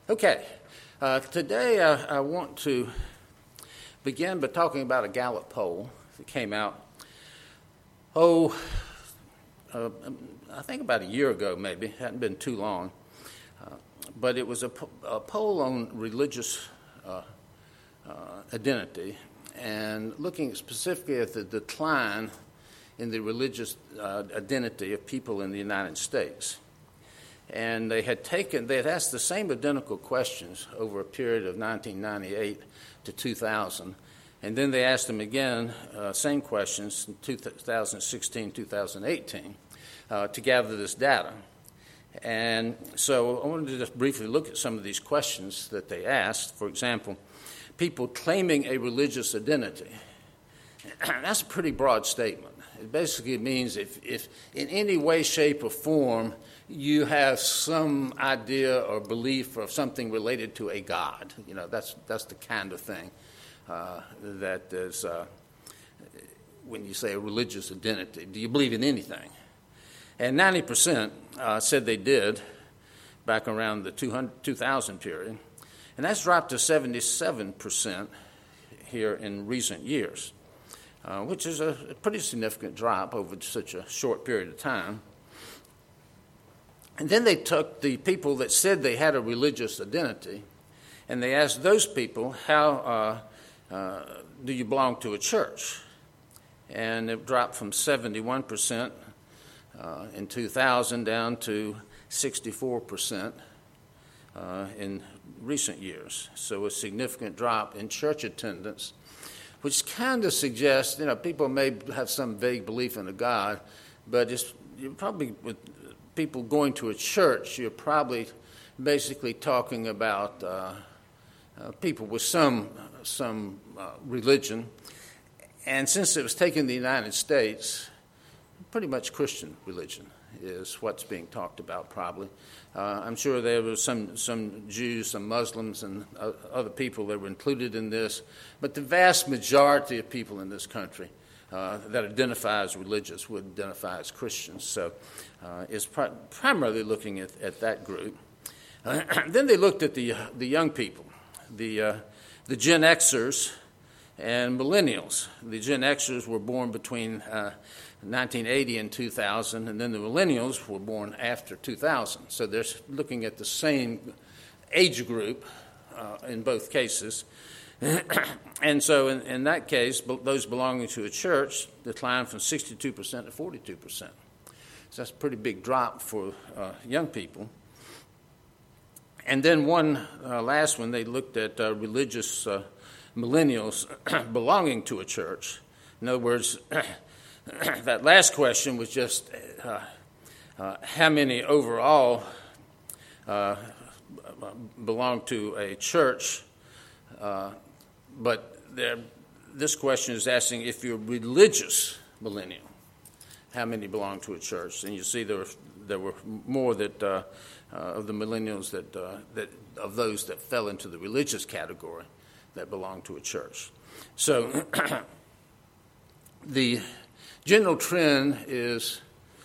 Okay, today I want to begin by talking about a Gallup poll that came out, I think about a year ago maybe, it hadn't been too long, but it was a poll on religious identity and looking specifically at the decline in the religious identity of people in the United States. And they had asked the same identical questions over a period of 1998 to 2000. And then they asked them again, same questions in 2016, 2018, to gather this data. And so I wanted to just briefly look at some of these questions that they asked. For example, people claiming a religious identity. That's a pretty broad statement. It basically means if in any way, shape, or form you have some idea or belief of something related to a God, that's the kind of thing that is when you say a religious identity. Do you believe in anything? And 90% said they did back around the 2000 period, and that's dropped to 77% here in recent years. Which is a pretty significant drop over such a short period of time. And then they took the people that said they had a religious identity, and they asked those people, how do you belong to a church? And it dropped from 71% in 2000 down to 64% in recent years. So a significant drop in church attendance, which kind of suggests, people may have some vague belief in a God, but you're probably, with people going to a church, you're probably basically talking about people with some religion. And since it was taken in the United States, pretty much Christian religion is what's being talked about probably. I'm sure there were some Jews, some Muslims, and other people that were included in this, but the vast majority of people in this country that identify as religious would identify as Christians. So it's primarily looking at that group. Then they looked at the young people, the Gen Xers and millennials. The Gen Xers were born between 1980 and 2000, and then the millennials were born after 2000. So they're looking at the same age group in both cases. And so in that case, those belonging to a church declined from 62% to 42%. So that's a pretty big drop for young people. And then last one, they looked at religious millennials belonging to a church. In other words, that last question was just how many overall belong to a church, but this question is asking if you're religious millennial, how many belong to a church? And you see there were more that of the millennials that of those that fell into the religious category that belong to a church. So the general trend is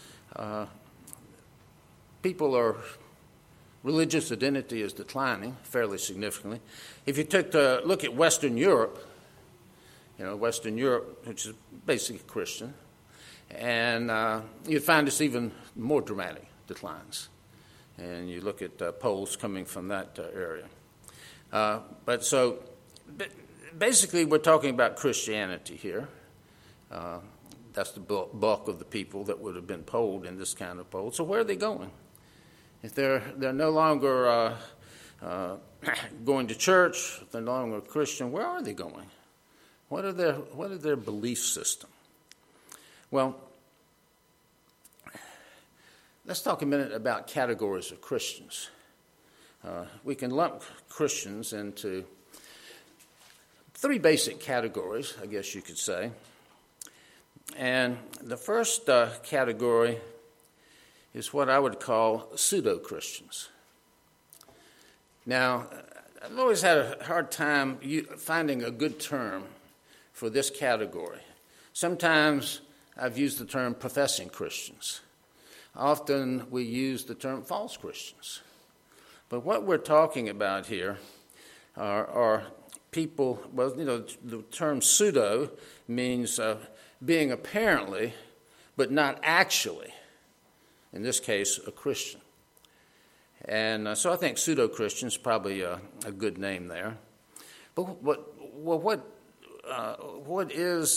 religious identity is declining fairly significantly. If you took a look at Western Europe, Western Europe, which is basically Christian, and you'd find it's even more dramatic declines. And you look at polls coming from that area. But basically we're talking about Christianity here. That's the bulk of the people that would have been polled in this kind of poll. So where are they going? If they're no longer going to church, if they're no longer Christian, where are they going? What are their belief system? Well, let's talk a minute about categories of Christians. We can lump Christians into three basic categories, I guess you could say. And the first category is what I would call pseudo-Christians. Now, I've always had a hard time finding a good term for this category. Sometimes I've used the term professing Christians. Often we use the term false Christians. But what we're talking about here are people, well, the term pseudo means being apparently, but not actually, in this case, a Christian. And so I think pseudo-Christian is probably a good name there. But what is,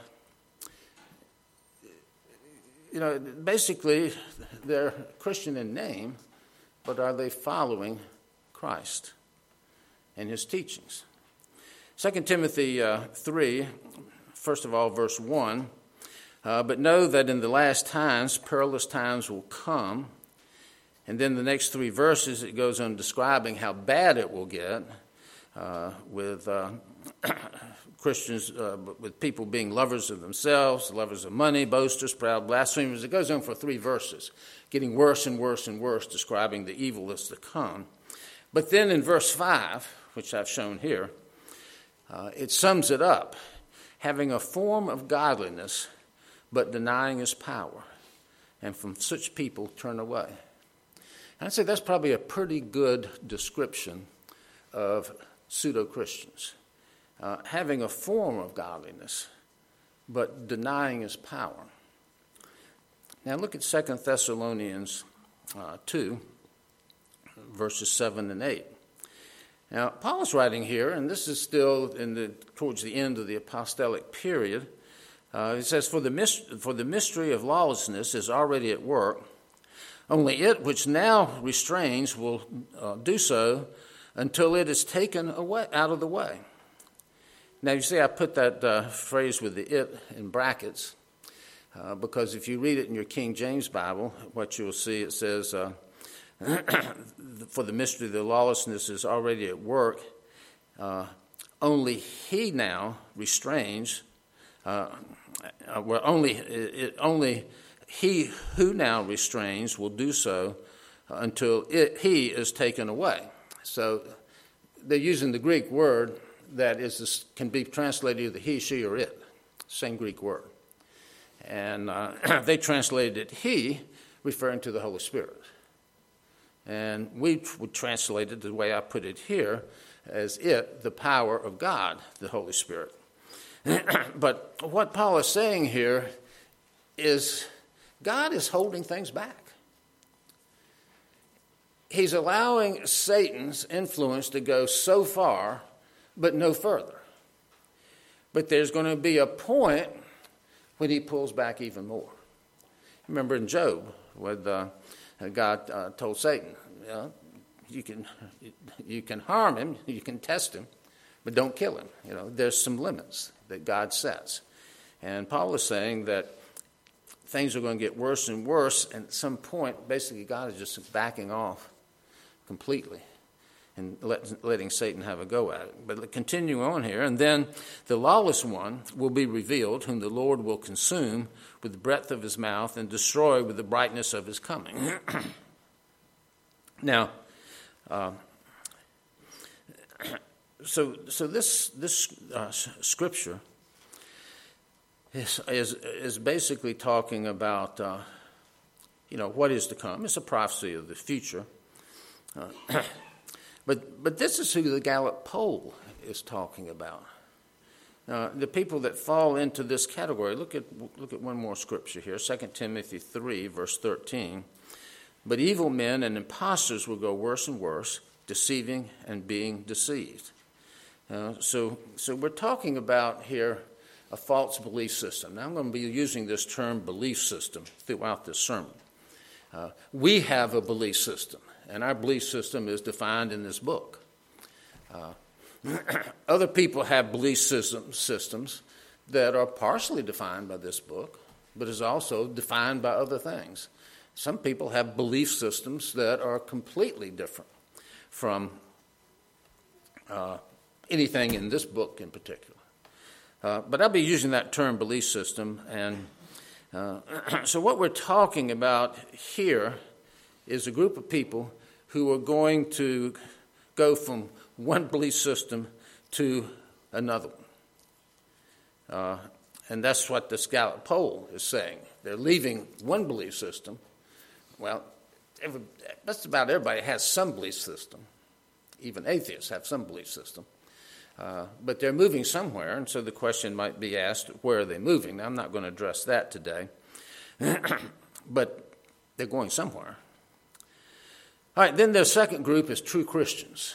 basically they're Christian in name, but are they following Christ and his teachings? 2 Timothy 3, first of all, verse 1, but know that in the last times, perilous times will come. And then the next 3 verses, it goes on describing how bad it will get with Christians, with people being lovers of themselves, lovers of money, boasters, proud, blasphemers. It goes on for 3 verses, getting worse and worse and worse, describing the evil that's to come. But then in verse 5, which I've shown here, it sums it up, having a form of godliness, but denying his power, and from such people turn away. And I'd say that's probably a pretty good description of pseudo-Christians, having a form of godliness, but denying his power. Now look at 2 Thessalonians 2, verses 7 and 8. Now, Paul is writing here, and this is still towards the end of the apostolic period. He says, For the mystery of lawlessness is already at work. Only it which now restrains will do so until it is taken away out of the way. Now, you see, I put that phrase with the it in brackets because if you read it in your King James Bible, what you'll see, it says, for the mystery of the lawlessness is already at work. Only he now restrains. Only he who now restrains will do so until he is taken away. So they're using the Greek word that can be translated either he, she, or it. Same Greek word. And they translated it he, referring to the Holy Spirit. And we would translate it the way I put it here as it, the power of God, the Holy Spirit. But what Paul is saying here is God is holding things back. He's allowing Satan's influence to go so far, but no further. But there's going to be a point when he pulls back even more. Remember in Job, when God told Satan, you can harm him, you can test him, but don't kill him. There's some limits that God sets. And Paul is saying that things are going to get worse and worse, and at some point, basically, God is just backing off completely and letting Satan have a go at it. But continue on here, and then the lawless one will be revealed, whom the Lord will consume with the breath of his mouth and destroy with the brightness of his coming. Now, so this scripture is basically talking about what is to come. It's a prophecy of the future. But this is who the Gallup poll is talking about. The people that fall into this category. Look at one more scripture here, 2 Timothy 3, verse 13. But evil men and impostors will go worse and worse, deceiving and being deceived. So we're talking about here a false belief system. Now I'm going to be using this term belief system throughout this sermon. We have a belief system, and our belief system is defined in this book. Other people have belief systems that are partially defined by this book, but is also defined by other things. Some people have belief systems that are completely different from anything in this book in particular. But I'll be using that term belief system. And so what we're talking about here is a group of people who are going to go from one belief system to another one. And that's what this Gallup poll is saying. They're leaving one belief system. Well, just about everybody has some belief system. Even atheists have some belief system. But they're moving somewhere, and so the question might be asked, where are they moving? Now, I'm not going to address that today, but they're going somewhere. All right, then the second group is true Christians.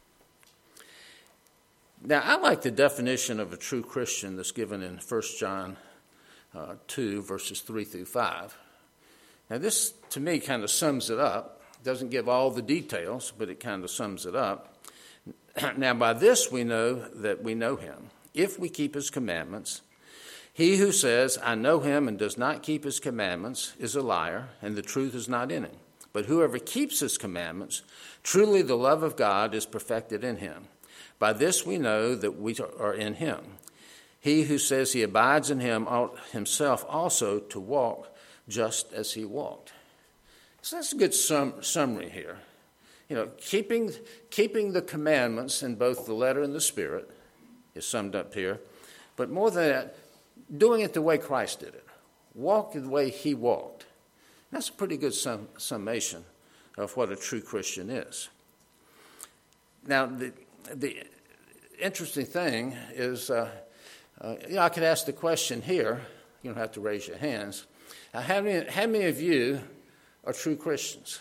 Now, I like the definition of a true Christian that's given in 1 John 2, verses 3 through 5. Now, this, to me, kind of sums it up. It doesn't give all the details, but it kind of sums it up. Now, by this we know that we know him, if we keep his commandments. He who says, I know him, and does not keep his commandments is a liar, and the truth is not in him. But whoever keeps his commandments, truly the love of God is perfected in him. By this we know that we are in him. He who says he abides in him ought himself also to walk just as he walked. So that's a good summary here. You know, keeping the commandments in both the letter and the spirit is summed up here. But more than that, doing it the way Christ did it. Walk the way he walked. That's a pretty good summation of what a true Christian is. Now, the interesting thing is, I could ask the question here. You don't have to raise your hands. How many of you are true Christians?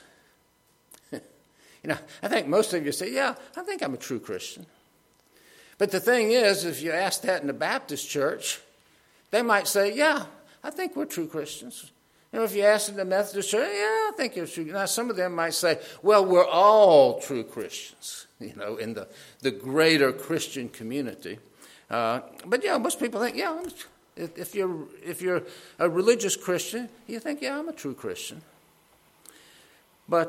I think most of you say, yeah, I think I'm a true Christian. But the thing is, if you ask that in the Baptist church, they might say, yeah, I think we're true Christians. If you ask in the Methodist church, yeah, I think you're true. Now, some of them might say, well, we're all true Christians, in the greater Christian community. But, most people think, yeah, if you're a religious Christian, you think, yeah, I'm a true Christian. But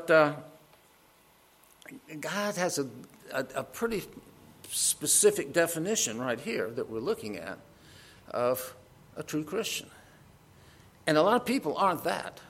God has a pretty specific definition right here that we're looking at of a true Christian. And a lot of people aren't that.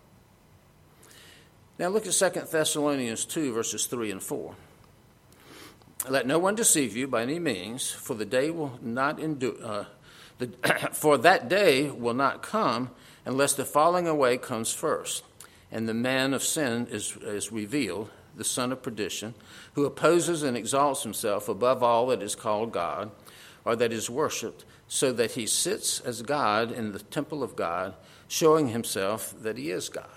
Now look at 2 Thessalonians 2, verses 3 and 4. Let no one deceive you by any means, for the day will not for that day will not come unless the falling away comes first, and the man of sin is revealed, the son of perdition, who opposes and exalts himself above all that is called God, or that is worshipped, so that he sits as God in the temple of God, showing himself that he is God.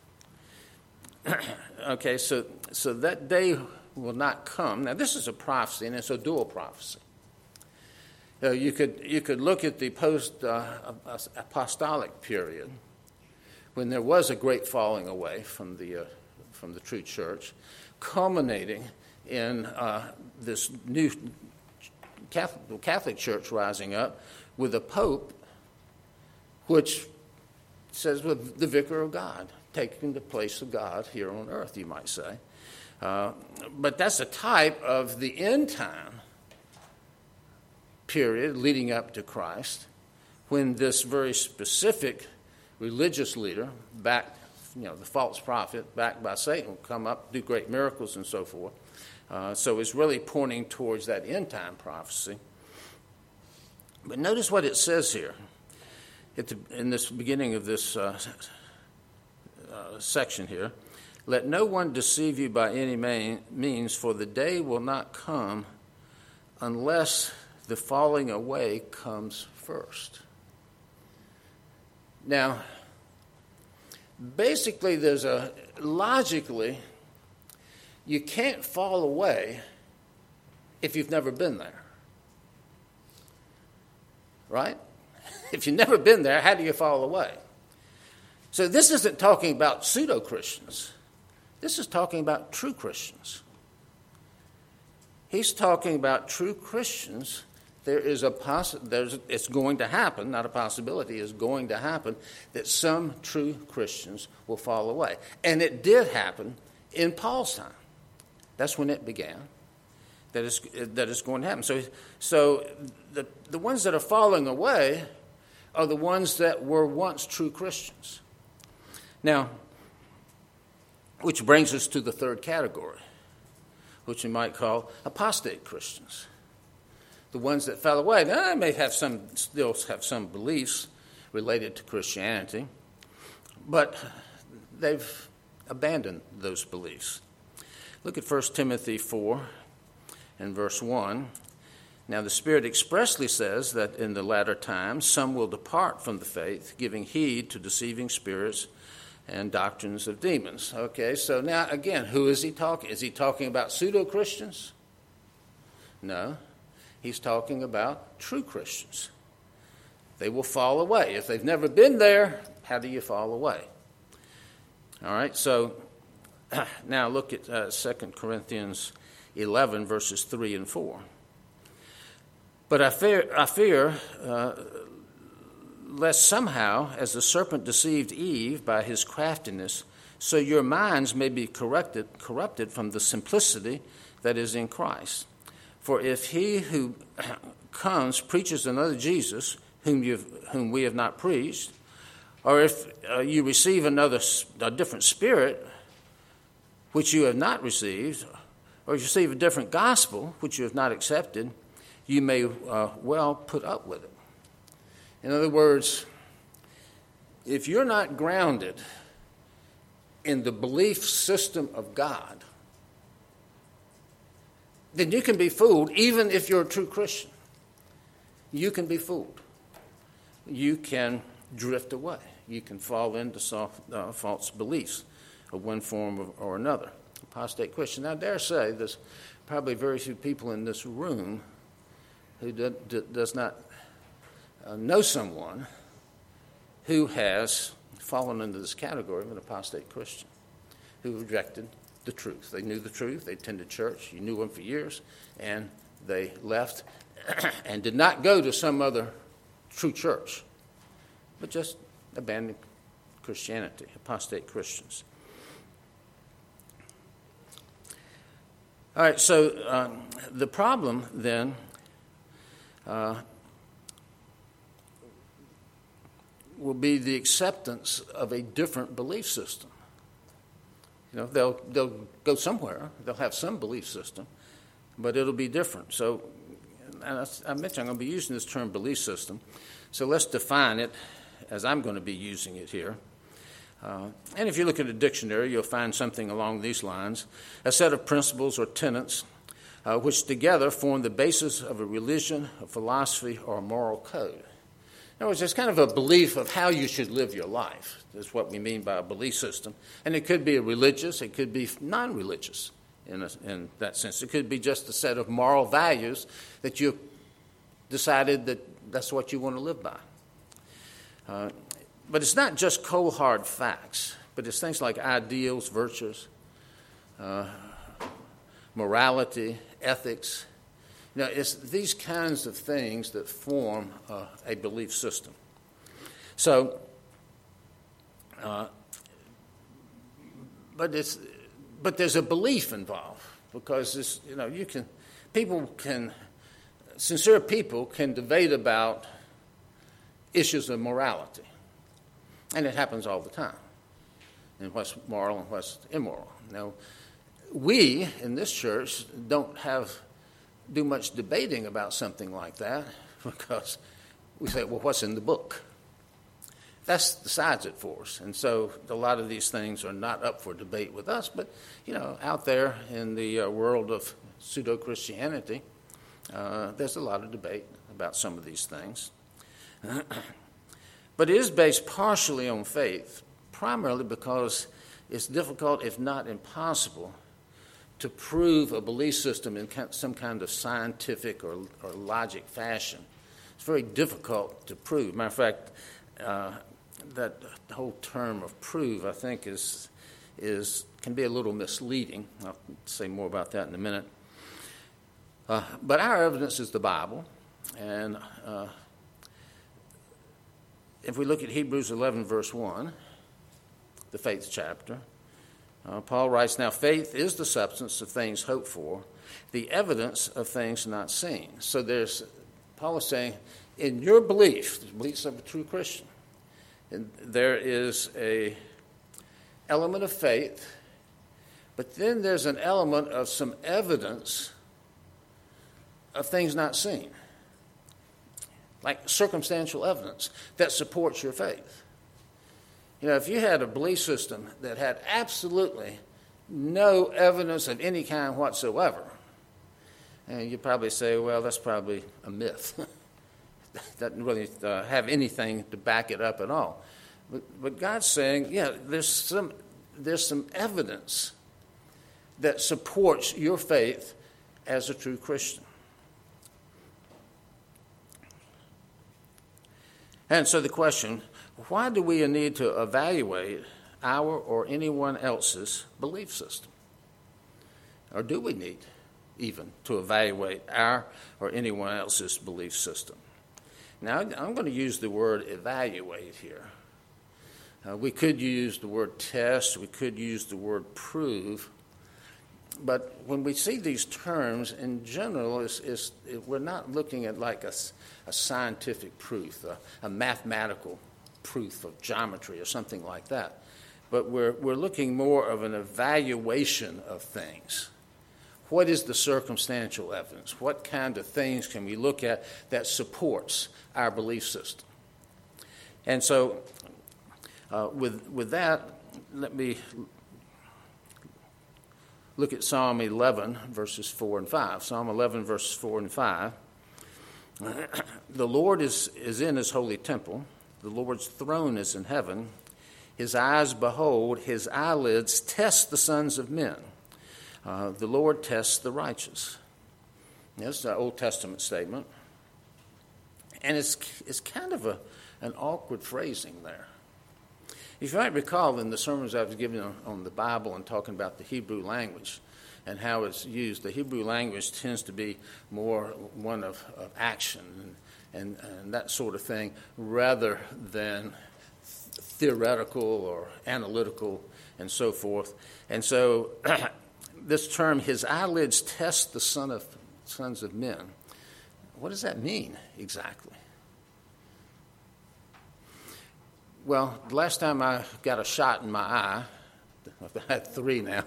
Okay, so that day will not come. Now, this is a prophecy, and it's a dual prophecy. You could look at the post-apostolic period, when there was a great falling away from the true church, culminating in this new Catholic Church rising up with a pope, which says, well, the vicar of God, taking the place of God here on earth, you might say. But that's a type of the end time period leading up to Christ, when this very specific religious leader, the false prophet, backed by Satan, will come up, do great miracles and so forth. So it's really pointing towards that end time prophecy. But notice what it says here in this beginning of this section here. Let no one deceive you by any means, for the day will not come unless the falling away comes first. Now, basically, logically, you can't fall away if you've never been there. Right? If you've never been there, how do you fall away? So this isn't talking about pseudo-Christians. This is talking about true Christians. He's talking about true Christians. There is it's going to happen, not a possibility, it's going to happen, that some true Christians will fall away. And it did happen in Paul's time. That's when it began. That is going to happen. So the ones that are falling away are the ones that were once true Christians. Now, which brings us to the third category, which we might call apostate Christians. The ones that fell away, now they may still have some beliefs related to Christianity, but they've abandon those beliefs. Look at 1 Timothy 4 and verse 1. Now the Spirit expressly says that in the latter times some will depart from the faith, giving heed to deceiving spirits and doctrines of demons. Okay, so now again, who is he talking? Is he talking about pseudo-Christians? No, he's talking about true Christians. They will fall away. If they've never been there, how do you fall away? All right, so now look at 2 Corinthians 11, verses 3 and 4. But I fear lest somehow, as the serpent deceived Eve by his craftiness, so your minds may be corrupted from the simplicity that is in Christ. For if he who comes preaches another Jesus, whom we have not preached, or if you receive a different spirit, which you have not received, or you receive a different gospel, which you have not accepted, you may well put up with it. In other words, if you're not grounded in the belief system of God, then you can be fooled, even if you're a true Christian. You can be fooled. You can drift away. You can fall into false beliefs of one form or another. Apostate Christian. Now, I dare say there's probably very few people in this room who does not know someone who has fallen into this category of an apostate Christian, who rejected the truth. They knew the truth. They attended church. You knew them for years, and they left and did not go to some other true church, but just abandoned Christianity, apostate Christians. All right, so the problem then will be the acceptance of a different belief system. You know, they'll go somewhere. They'll have some belief system, but it'll be different. So I mentioned I'm going to be using this term belief system. So let's define it as I'm going to be using it here. And if you look at a dictionary, you'll find something along these lines: a set of principles or tenets which together form the basis of a religion, a philosophy, or a moral code. In other words, it's kind of a belief of how you should live your life. That's what we mean by a belief system. And it could be a religious, it could be non-religious in that sense. It could be just a set of moral values that you've decided that that's what you want to live by. But it's not just cold, hard facts, but it's things like ideals, virtues, morality, ethics. You know, it's these kinds of things that form a belief system. So, but there's a belief involved, because sincere people can debate about issues of morality, and it happens all the time. And what's moral and what's immoral. Now, we in this church don't do much debating about something like that, because we say, well, what's in the book? That decides it for us. And so a lot of these things are not up for debate with us, but, out there in the world of pseudo-Christianity, there's a lot of debate about some of these things. But it is based partially on faith, primarily because it's difficult, if not impossible, to prove a belief system in some kind of scientific or logic fashion. It's very difficult to prove. Matter of fact, that whole term of prove, I think, can be a little misleading. I'll say more about that in a minute. But our evidence is the Bible, and if we look at Hebrews 11, verse 1, the faith chapter, Paul writes, now faith is the substance of things hoped for, the evidence of things not seen. So Paul is saying, in your belief, the beliefs of a true Christian, there is an element of faith, but then there's an element of some evidence of things not seen, like circumstantial evidence that supports your faith. You know, if you had a belief system that had absolutely no evidence of any kind whatsoever, and you'd probably say, well, that's probably a myth. Doesn't really have anything to back it up at all. But God's saying, yeah, there's some evidence that supports your faith as a true Christian. And so the question, why do we need to evaluate our or anyone else's belief system? Or do we need even to evaluate our or anyone else's belief system? Now, I'm going to use the word evaluate here. We could use the word test, we could use the word prove, but when we see these terms, in general, we're not looking at like a scientific proof, a mathematical proof of geometry or something like that, but we're looking more of an evaluation of things. What is the circumstantial evidence? What kind of things can we look at that supports our belief system? And so, with that, let me look at Psalm 11, verses 4 and 5. Psalm 11, verses 4 and 5. The Lord is in his holy temple. The Lord's throne is in heaven. His eyes behold, his eyelids test the sons of men. The Lord tests the righteous. That's an Old Testament statement. And it's kind of an awkward phrasing there. If you might recall in the sermons I was giving on the Bible and talking about the Hebrew language and how it's used, the Hebrew language tends to be more one of action and that sort of thing rather than theoretical or analytical and so forth. And so this term, his eyelids test the sons of men, what does that mean exactly? Well, the last time I got a shot in my eye, I've had 3 now,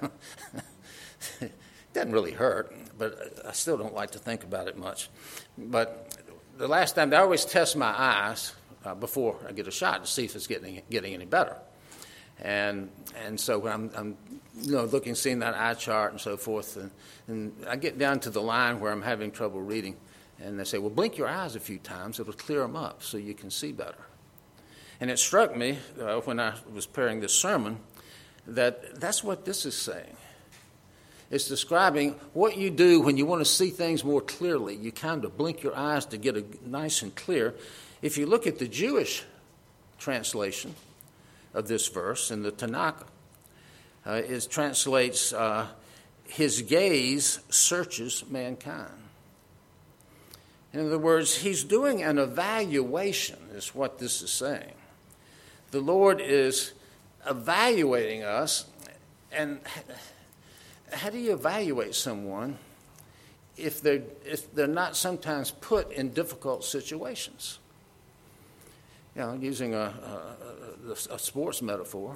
it doesn't really hurt, but I still don't like to think about it much. But the last time, I always test my eyes before I get a shot to see if it's getting any better. And so when I'm looking, seeing that eye chart and so forth, and I get down to the line where I'm having trouble reading, and they say, well, blink your eyes a few times, it'll clear them up so you can see better. And it struck me when I was preparing this sermon that that's what this is saying. It's describing what you do when you want to see things more clearly. You kind of blink your eyes to get it nice and clear. If you look at the Jewish translation of this verse in the Tanakh, it translates, his gaze searches mankind. In other words, he's doing an evaluation, is what this is saying. The Lord is evaluating us, and how do you evaluate someone if they're not sometimes put in difficult situations? You know, using a sports metaphor,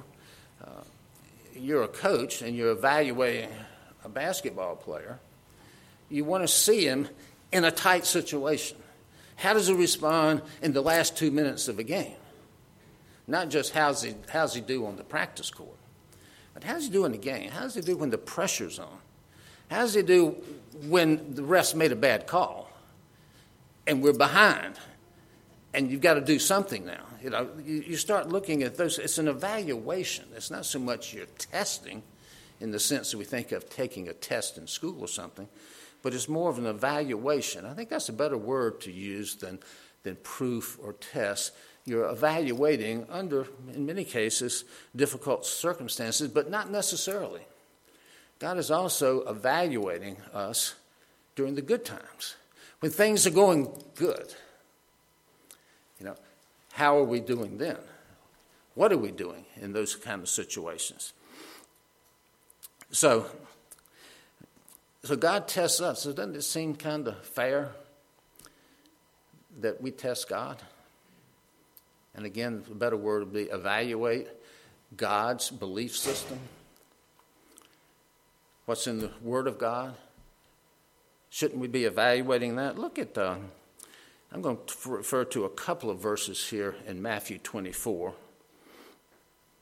you're a coach and you're evaluating a basketball player. You want to see him in a tight situation. How does he respond in the last 2 minutes of a game? Not just how's he do on the practice court, but how's he do in the game? How does he do when the pressure's on? How does he do when the refs made a bad call and we're behind and you've got to do something now? You know, you start looking at those. It's an evaluation. It's not so much you're testing in the sense that we think of taking a test in school or something, but it's more of an evaluation. I think that's a better word to use than proof or test. You're evaluating under, in many cases, difficult circumstances, but not necessarily. God is also evaluating us during the good times. When things are going good, you know, how are we doing then? What are we doing in those kind of situations? So God tests us. So doesn't it seem kind of fair that we test God? And again, a better word would be evaluate God's belief system. What's in the Word of God? Shouldn't we be evaluating that? Look at, I'm going to refer to a couple of verses here in Matthew 24.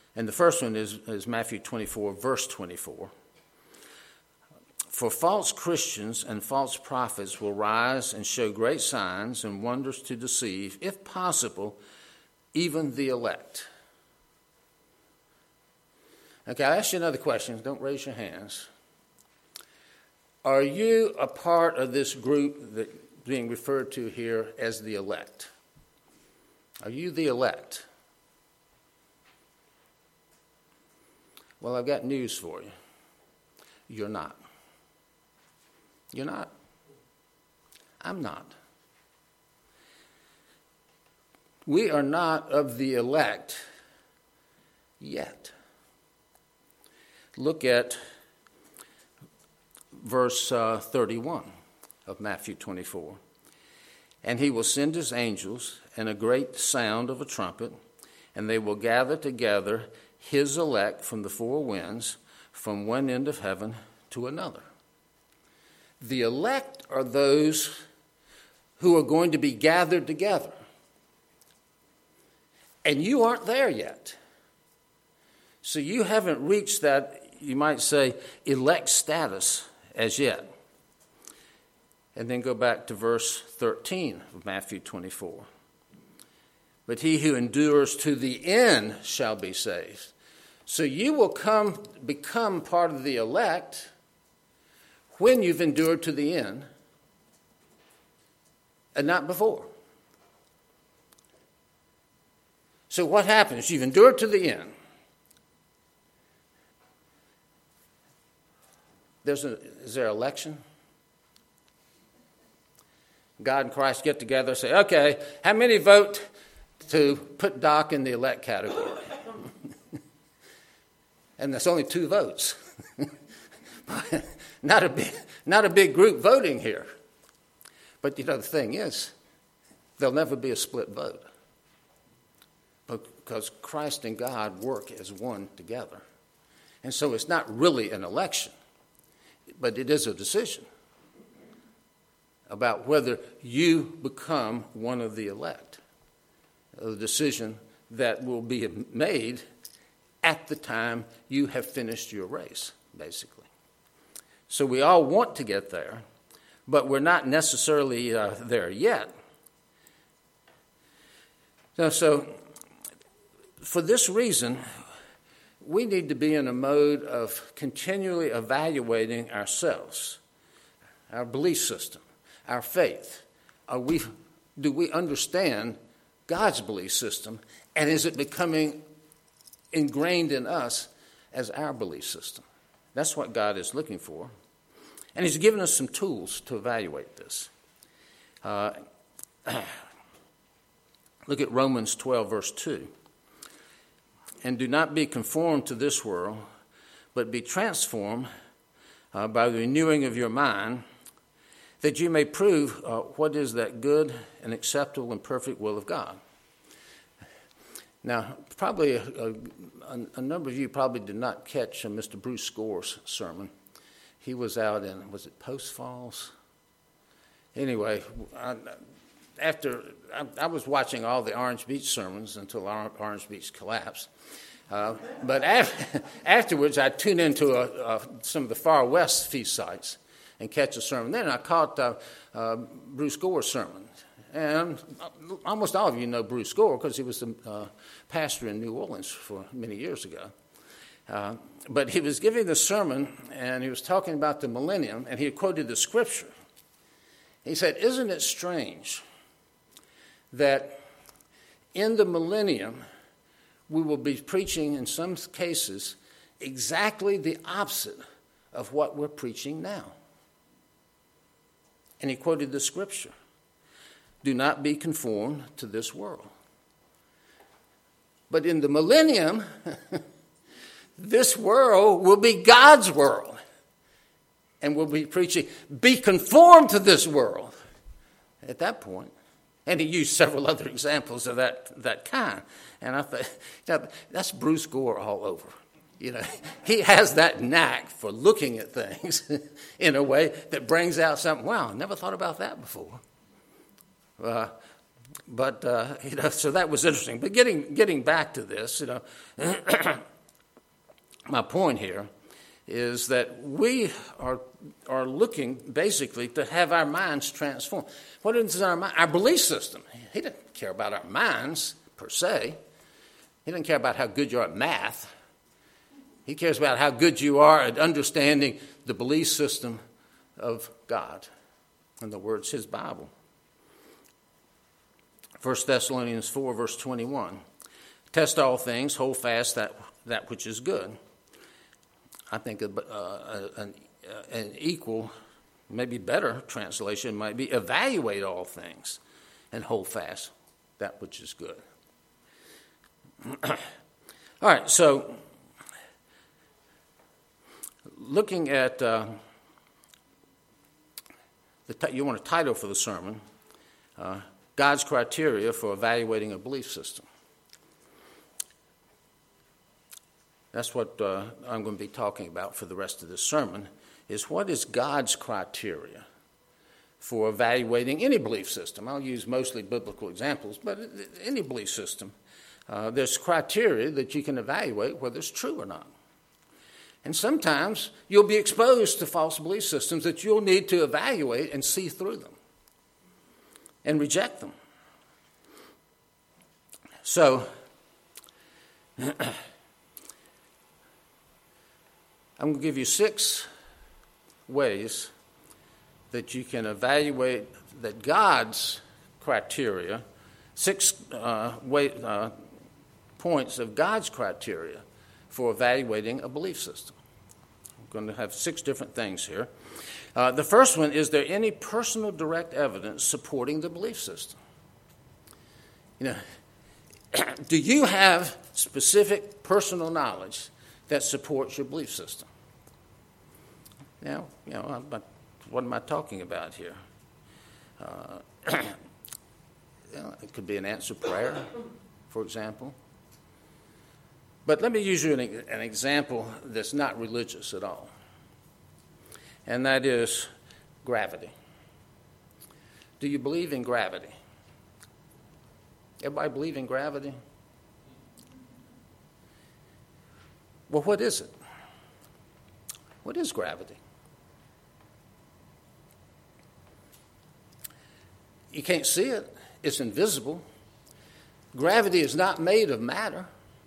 And the first one is Matthew 24, verse 24. For false Christians and false prophets will rise and show great signs and wonders to deceive, if possible, even the elect. Okay, I'll ask you another question. Don't raise your hands. Are you a part of this group that being referred to here as the elect? Are you the elect? Well, I've got news for you. You're not. You're not. I'm not. We are not of the elect yet. Look at verse 31 of Matthew 24. And he will send his angels and a great sound of a trumpet, and they will gather together his elect from the four winds, from one end of heaven to another. The elect are those who are going to be gathered together. And you aren't there yet. So you haven't reached that, you might say, elect status as yet. And then go back to verse 13 of Matthew 24. But he who endures to the end shall be saved. So you will become part of the elect when you've endured to the end, and not before. So what happens? You've endured to the end. Is there election? God and Christ get together and say, okay, how many vote to put Doc in the elect category? And there's only 2 votes. Not a big group voting here. But the thing is, there'll never be a split vote. Because Christ and God work as one together. And so it's not really an election, but it is a decision about whether you become one of the elect. A decision that will be made at the time you have finished your race, basically. So we all want to get there, but we're not necessarily there yet. So for this reason, we need to be in a mode of continually evaluating ourselves, our belief system, our faith. Do we understand God's belief system, and is it becoming ingrained in us as our belief system? That's what God is looking for. And he's given us some tools to evaluate this. Look at Romans 12, verse 2. And do not be conformed to this world, but be transformed by the renewing of your mind, that you may prove what is that good and acceptable and perfect will of God. Now, probably a number of you probably did not catch Mr. Bruce Score's sermon. He was out in, was it Post Falls? Anyway, I was watching all the Orange Beach sermons until Orange Beach collapsed. But afterwards, I tuned into some of the Far West feast sites and catch a sermon. Then I caught Bruce Gore's sermon. And almost all of you know Bruce Gore because he was the pastor in New Orleans for many years ago. But he was giving the sermon, and he was talking about the millennium, and he quoted the scripture. He said, "Isn't it strange that in the millennium we will be preaching, in some cases, exactly the opposite of what we're preaching now?" And he quoted the scripture. Do not be conformed to this world. But in the millennium, this world will be God's world. And we'll be preaching, be conformed to this world at that point. And he used several other examples of that kind. And I thought, that's Bruce Gore all over. He has that knack for looking at things in a way that brings out something, wow, I never thought about that before. But, so that was interesting. But getting back to this, my point here is that we are looking basically to have our minds transformed. What is our mind? Our belief system. He doesn't care about our minds per se. He doesn't care about how good you are at math. He cares about how good you are at understanding the belief system of God. In the words, his Bible. 1 Thessalonians 4, verse 21. Test all things, hold fast that which is good. I think an equal, maybe better translation might be evaluate all things and hold fast that which is good. All right, so looking at, you want a title for the sermon, God's criteria for evaluating a belief system. That's what I'm going to be talking about for the rest of this sermon, is what is God's criteria for evaluating any belief system? I'll use mostly biblical examples, but any belief system. There's criteria that you can evaluate whether it's true or not. And sometimes you'll be exposed to false belief systems that you'll need to evaluate and see through them and reject them. So, I'm going to give you 6 ways that you can evaluate that God's criteria, 6 points of God's criteria for evaluating a belief system. I'm going to have 6 different things here. The first one, is there any personal direct evidence supporting the belief system? Do you have specific personal knowledge that supports your belief system? Now, what am I talking about here? It could be an answered prayer, for example. But let me use you an example that's not religious at all, and that is gravity. Do you believe in gravity? Everybody believe in gravity? Well, what is it? What is gravity? You can't see it. It's invisible. Gravity is not made of matter.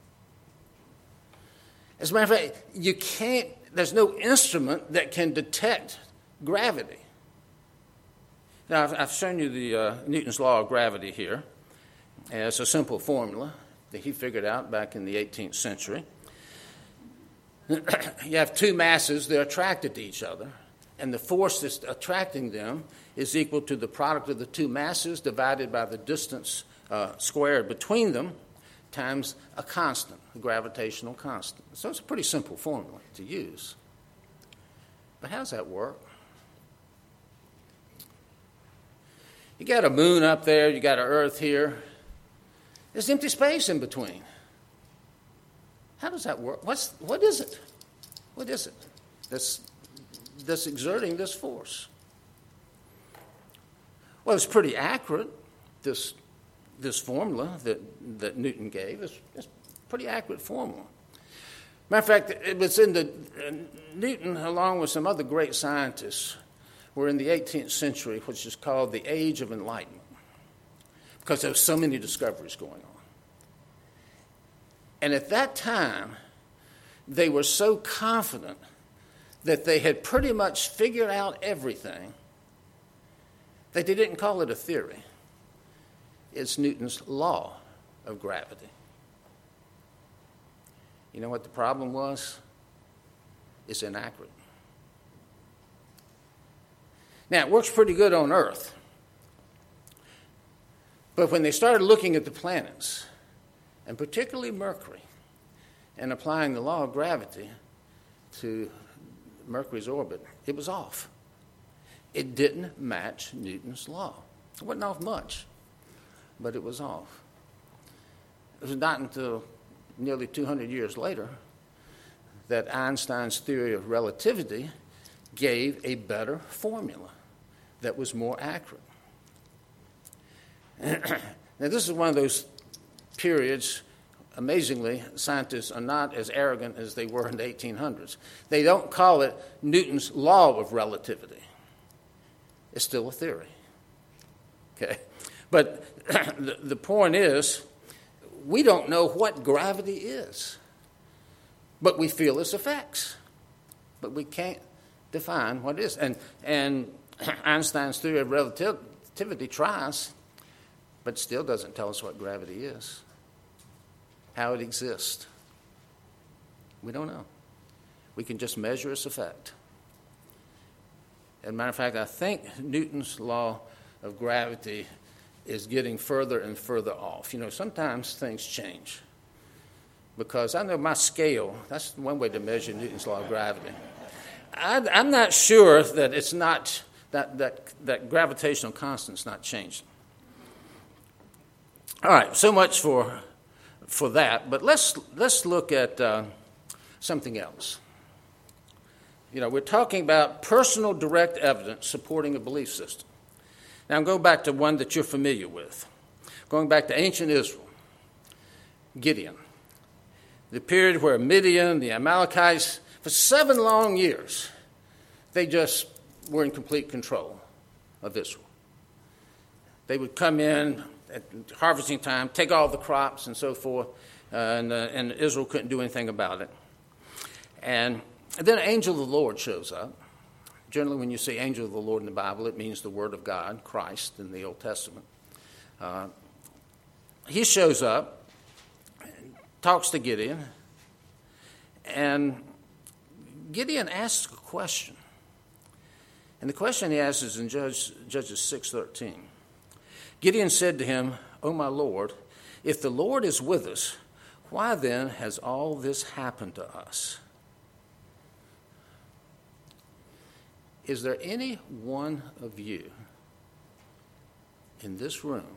As a matter of fact, there's no instrument that can detect gravity. Now, I've shown you the Newton's law of gravity here. It's a simple formula that he figured out back in the 18th century. You have 2 masses, they're attracted to each other, and the force that's attracting them is equal to the product of the 2 masses divided by the distance squared between them times a constant, a gravitational constant. So it's a pretty simple formula to use. But how does that work? You got a moon up there, you got an Earth here. There's empty space in between. How does that work? What is it? What is it that's exerting this force? Well, it's pretty accurate, this formula that Newton gave. It's a pretty accurate formula. Matter of fact, it was Newton, along with some other great scientists, were in the 18th century, which is called the Age of Enlightenment, because there were so many discoveries going on. And at that time, they were so confident that they had pretty much figured out everything that they didn't call it a theory. It's Newton's law of gravity. You know what the problem was? It's inaccurate. Now, it works pretty good on Earth. But when they started looking at the planets, and particularly Mercury, and applying the law of gravity to Mercury's orbit, it was off. It didn't match Newton's law. It wasn't off much, but it was off. It was not until nearly 200 years later that Einstein's theory of relativity gave a better formula that was more accurate. Now, this is one of those periods, amazingly, scientists are not as arrogant as they were in the 1800s. They don't call it Newton's law of relativity. It's still a theory. Okay? But the point is, we don't know what gravity is, but we feel its effects. But we can't define what it is. And Einstein's theory of relativity tries, but still doesn't tell us what gravity is, how it exists. We don't know. We can just measure its effect. As a matter of fact, I think Newton's law of gravity is getting further and further off. You know, sometimes things change. Because I know my scale, that's one way to measure Newton's law of gravity. I'm not sure that it's not, that gravitational constant's not changing. All right, so much for that. But let's look at something else. You know, we're talking about personal direct evidence supporting a belief system. Now I'm going back to one that you're familiar with. Going back to ancient Israel, Gideon. The period where Midian, the Amalekites, for 7 long years, they just were in complete control of Israel. They would come in at harvesting time, take all the crops and so forth, and Israel couldn't do anything about it. And then an angel of the Lord shows up. Generally, when you see angel of the Lord in the Bible, it means the Word of God, Christ, in the Old Testament. He shows up, talks to Gideon, and Gideon asks a question. And the question he asks is in Judges 6:13. Gideon said to him, "O my Lord, if the Lord is with us, why then has all this happened to us?" Is there any one of you in this room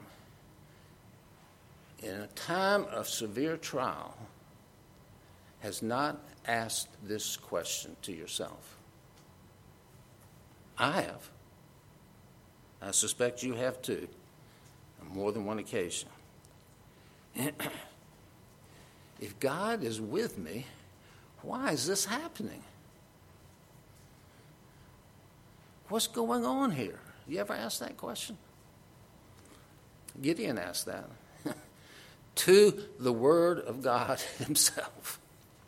in a time of severe trial has not asked this question to yourself? I have. I suspect you have too, on more than one occasion. If God is with me, why is this happening? What's going on here? You ever ask that question? Gideon asked that to the Word of God himself.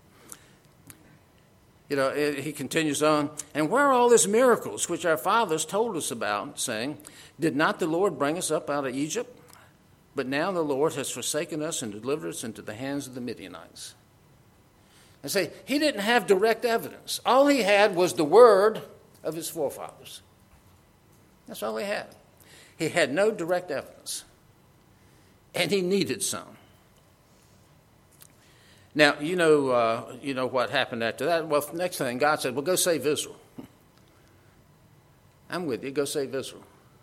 You know, he continues on, "And where are all these miracles which our fathers told us about, saying, did not the Lord bring us up out of Egypt? But now the Lord has forsaken us and delivered us into the hands of the Midianites." I say, he didn't have direct evidence. All he had was the word of his forefathers. That's all he had. He had no direct evidence. And he needed some. Now, you know what happened after that. Well, next thing, God said, well, go save Israel. I'm with you, go save Israel.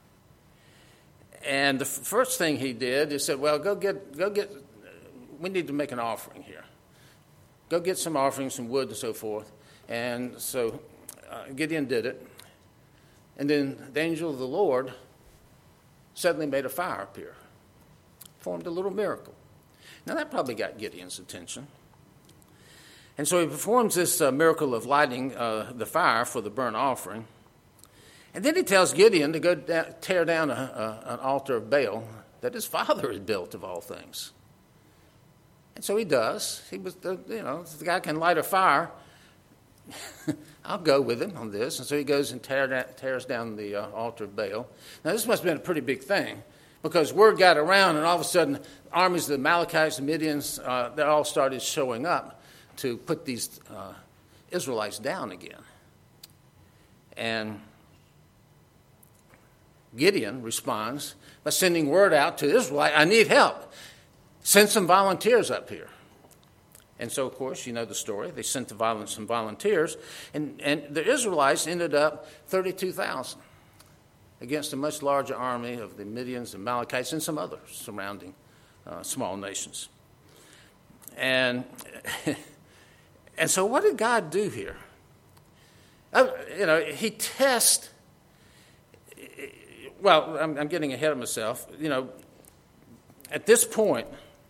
And the first thing he did, he said, well, go get, we need to make an offering here. Go get some offerings, some wood and so forth. And so Gideon did it. And then the angel of the Lord suddenly made a fire appear, performed a little miracle. Now that probably got Gideon's attention. And so he performs this miracle of lighting the fire for the burnt offering. And then he tells Gideon to go tear down an altar of Baal that his father had built, of all things. And so he does. He was, if the guy can light a fire, I'll go with him on this. And so he goes and tears down the altar of Baal. Now this must have been a pretty big thing, because word got around, and all of a sudden, armies of the Amalekites, the Midians, they all started showing up to put these Israelites down again. And Gideon responds by sending word out to Israel, I need help. Send some volunteers up here. And so, of course, you know the story. They sent some volunteers, and the Israelites ended up 32,000 against a much larger army of the Midians and Amalekites and some other surrounding small nations. And so what did God do here? He tests. Well, I'm getting ahead of myself. at this point,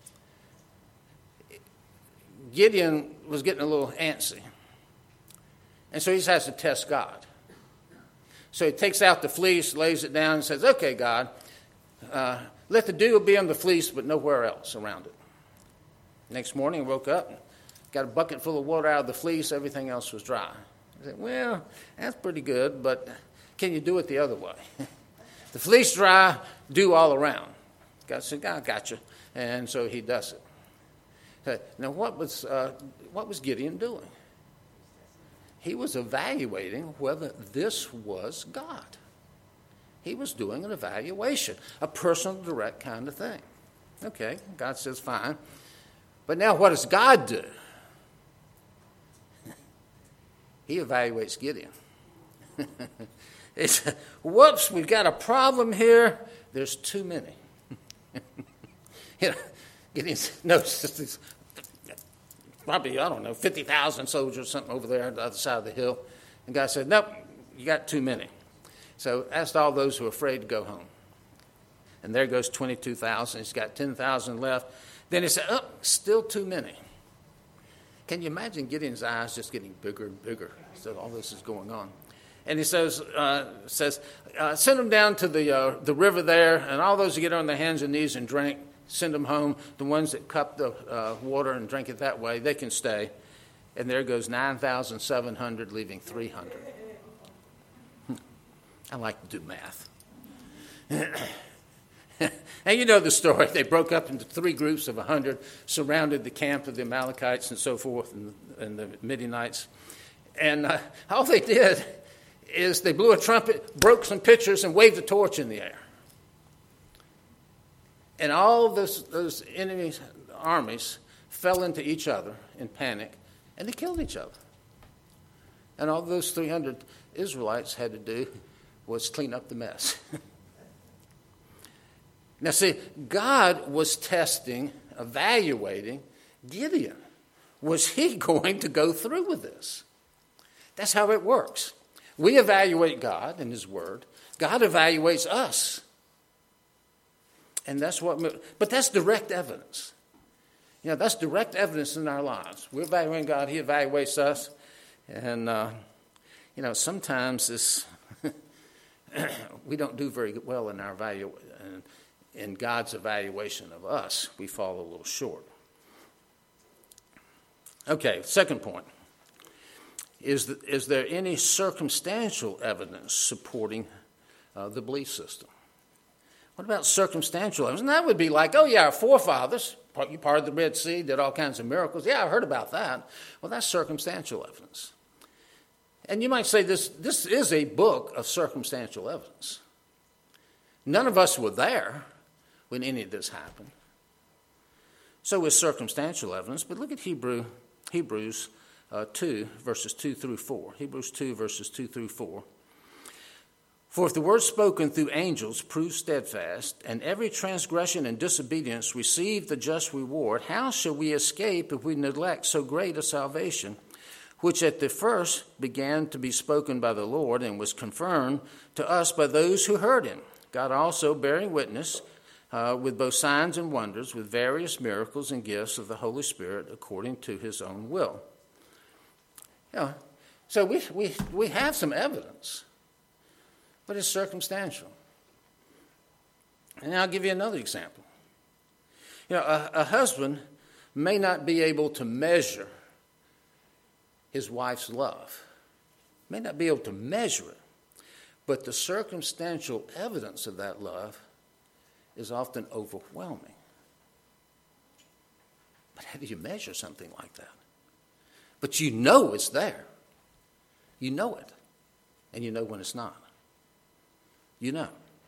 Gideon was getting a little antsy. And so he has to test God. So he takes out the fleece, lays it down, and says, okay, God, let the dew be on the fleece, but nowhere else around it. Next morning, he woke up, got a bucket full of water out of the fleece, everything else was dry. I said, well, that's pretty good, but can you do it the other way? The fleece dry, dew all around. God said, God got you. And so he does it. Now, what was Gideon doing? He was evaluating whether this was God. He was doing an evaluation, a personal, direct kind of thing. Okay, God says, fine. But now what does God do? He evaluates Gideon. He said, whoops, we've got a problem here. There's too many. Gideon knows probably, 50,000 soldiers or something over there on the other side of the hill. And God said, nope, you got too many. So asked all those who are afraid to go home. And there goes 22,000. He's got 10,000 left. Then he said, oh, still too many. Can you imagine Gideon's eyes just getting bigger and bigger? So all this is going on. And he says, send them down to the river there, and all those who get on their hands and knees and drink, send them home. The ones that cup the water and drink it that way, they can stay. And there goes 9,700, leaving 300. I like to do math. And you know the story. They broke up into 3 groups of 100, surrounded the camp of the Amalekites and so forth, and the Midianites. And all they did is they blew a trumpet, broke some pitchers, and waved a torch in the air. And all those enemy armies fell into each other in panic, and they killed each other. And all those 300 Israelites had to do was clean up the mess. Now see, God was testing, evaluating Gideon. Was he going to go through with this? That's how it works. We evaluate God and his word. God evaluates us. And that's but that's direct evidence. That's direct evidence in our lives. We're evaluating God, he evaluates us. And, sometimes this, we don't do very well in our in God's evaluation of us. We fall a little short. Okay, second point. Is there any circumstantial evidence supporting the belief system? What about circumstantial evidence? And that would be like, oh, yeah, our forefathers, you parted the Red Sea, did all kinds of miracles. Yeah, I heard about that. Well, that's circumstantial evidence. And you might say this is a book of circumstantial evidence. None of us were there when any of this happened. So is circumstantial evidence. But look at Hebrews 2, verses 2 through 4. Hebrews 2, verses 2 through 4. For if the word spoken through angels proves steadfast, and every transgression and disobedience receive the just reward, how shall we escape if we neglect so great a salvation, which at the first began to be spoken by the Lord and was confirmed to us by those who heard him? God also bearing witness with both signs and wonders, with various miracles and gifts of the Holy Spirit according to his own will. So we have some evidence, but it's circumstantial. And I'll give you another example. A husband may not be able to measure his wife's love, may not be able to measure it, but the circumstantial evidence of that love is often overwhelming. But how do you measure something like that? But you know it's there. You know it. And you know when it's not. You know.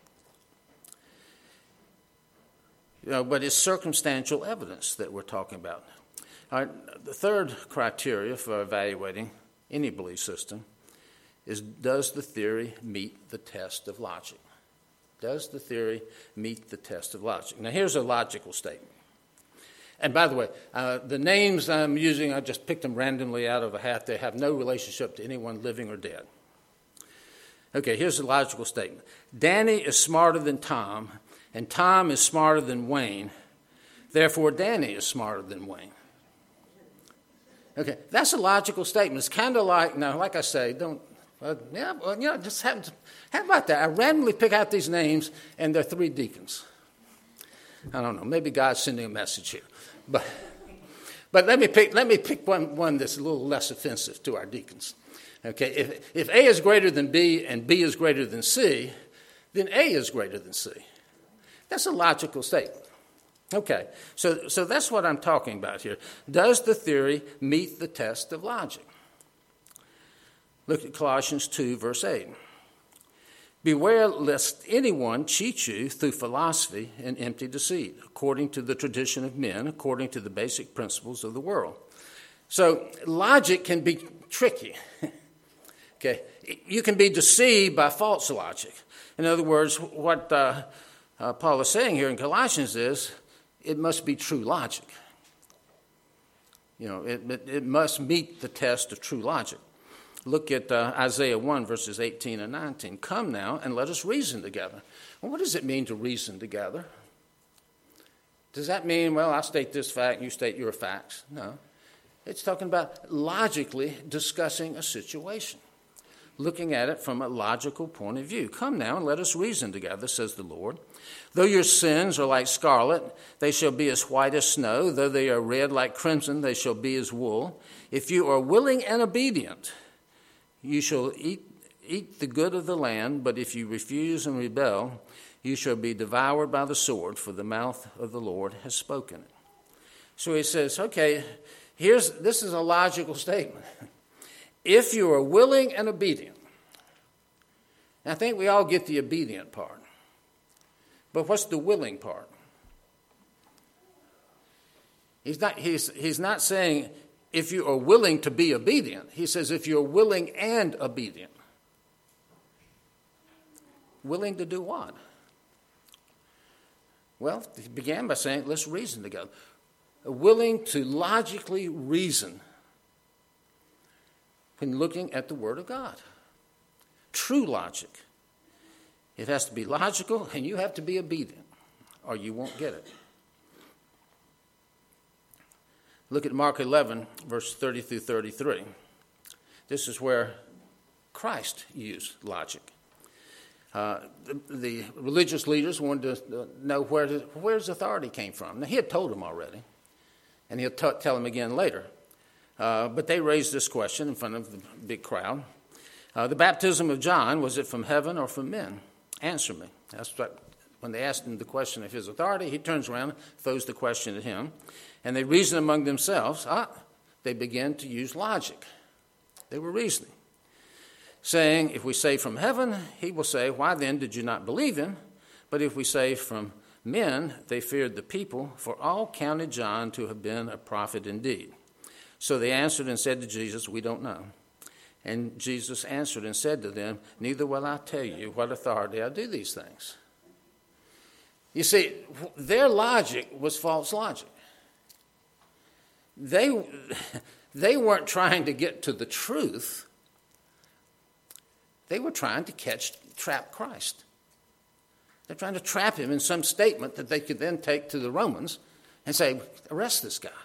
But it's circumstantial evidence that we're talking about. All right, the third criteria for evaluating any belief system is, does the theory meet the test of logic? Does the theory meet the test of logic? Now, here's a logical statement. And by the way, the names I'm using, I just picked them randomly out of a hat. They have no relationship to anyone living or dead. Okay, here's a logical statement. Danny is smarter than Tom, and Tom is smarter than Wayne. Therefore, Danny is smarter than Wayne. Okay, that's a logical statement. It's kind of like, now, like I say, just how about that? I randomly pick out these names, and they're 3 deacons. I don't know. Maybe God's sending a message here, but let me pick one that's a little less offensive to our deacons. Okay, if A is greater than B and B is greater than C, then A is greater than C. That's a logical statement. Okay, so that's what I'm talking about here. Does the theory meet the test of logic? Look at Colossians 2, verse 8. Beware lest anyone cheat you through philosophy and empty deceit, according to the tradition of men, according to the basic principles of the world. So logic can be tricky. Okay, you can be deceived by false logic. In other words, what Paul is saying here in Colossians is, it must be true logic. You know, it must meet the test of true logic. Look at Isaiah 1, verses 18 and 19. Come now and let us reason together. Well, what does it mean to reason together? Does that mean, well, I'll state this fact and you state your facts? No. It's talking about logically discussing a situation, looking at it from a logical point of view. Come now and let us reason together, says the Lord. Though your sins are like scarlet, they shall be as white as snow. Though they are red like crimson, they shall be as wool. If you are willing and obedient, you shall eat the good of the land. But if you refuse and rebel, you shall be devoured by the sword, for the mouth of the Lord has spoken it. So he says, okay, this is a logical statement. If you are willing and obedient. I think we all get the obedient part. But what's the willing part? He's not saying if you are willing to be obedient. He says if you're willing and obedient. Willing to do what? Well, he began by saying, let's reason together. Willing to logically reason when looking at the Word of God. True logic. It has to be logical, and you have to be obedient, or you won't get it. Look at Mark 11, verse 30 through 33. This is where Christ used logic. The religious leaders wanted to know where his authority came from. Now, he had told them already, and he'll tell them again later. But they raised this question in front of the big crowd. The baptism of John, was it from heaven or from men? Answer me. That's what, when they asked him the question of his authority, he turns around, throws the question at him, and they reason among themselves. They began to use logic. They were reasoning, saying, if we say from heaven, he will say, why then did you not believe him? But if we say from men, they feared the people, for all counted John to have been a prophet indeed. So they answered and said to Jesus, we don't know. And Jesus answered and said to them, neither will I tell you what authority I do these things. You see, their logic was false logic. They weren't trying to get to the truth. They were trying to trap Christ. They're trying to trap him in some statement that they could then take to the Romans and say, arrest this guy.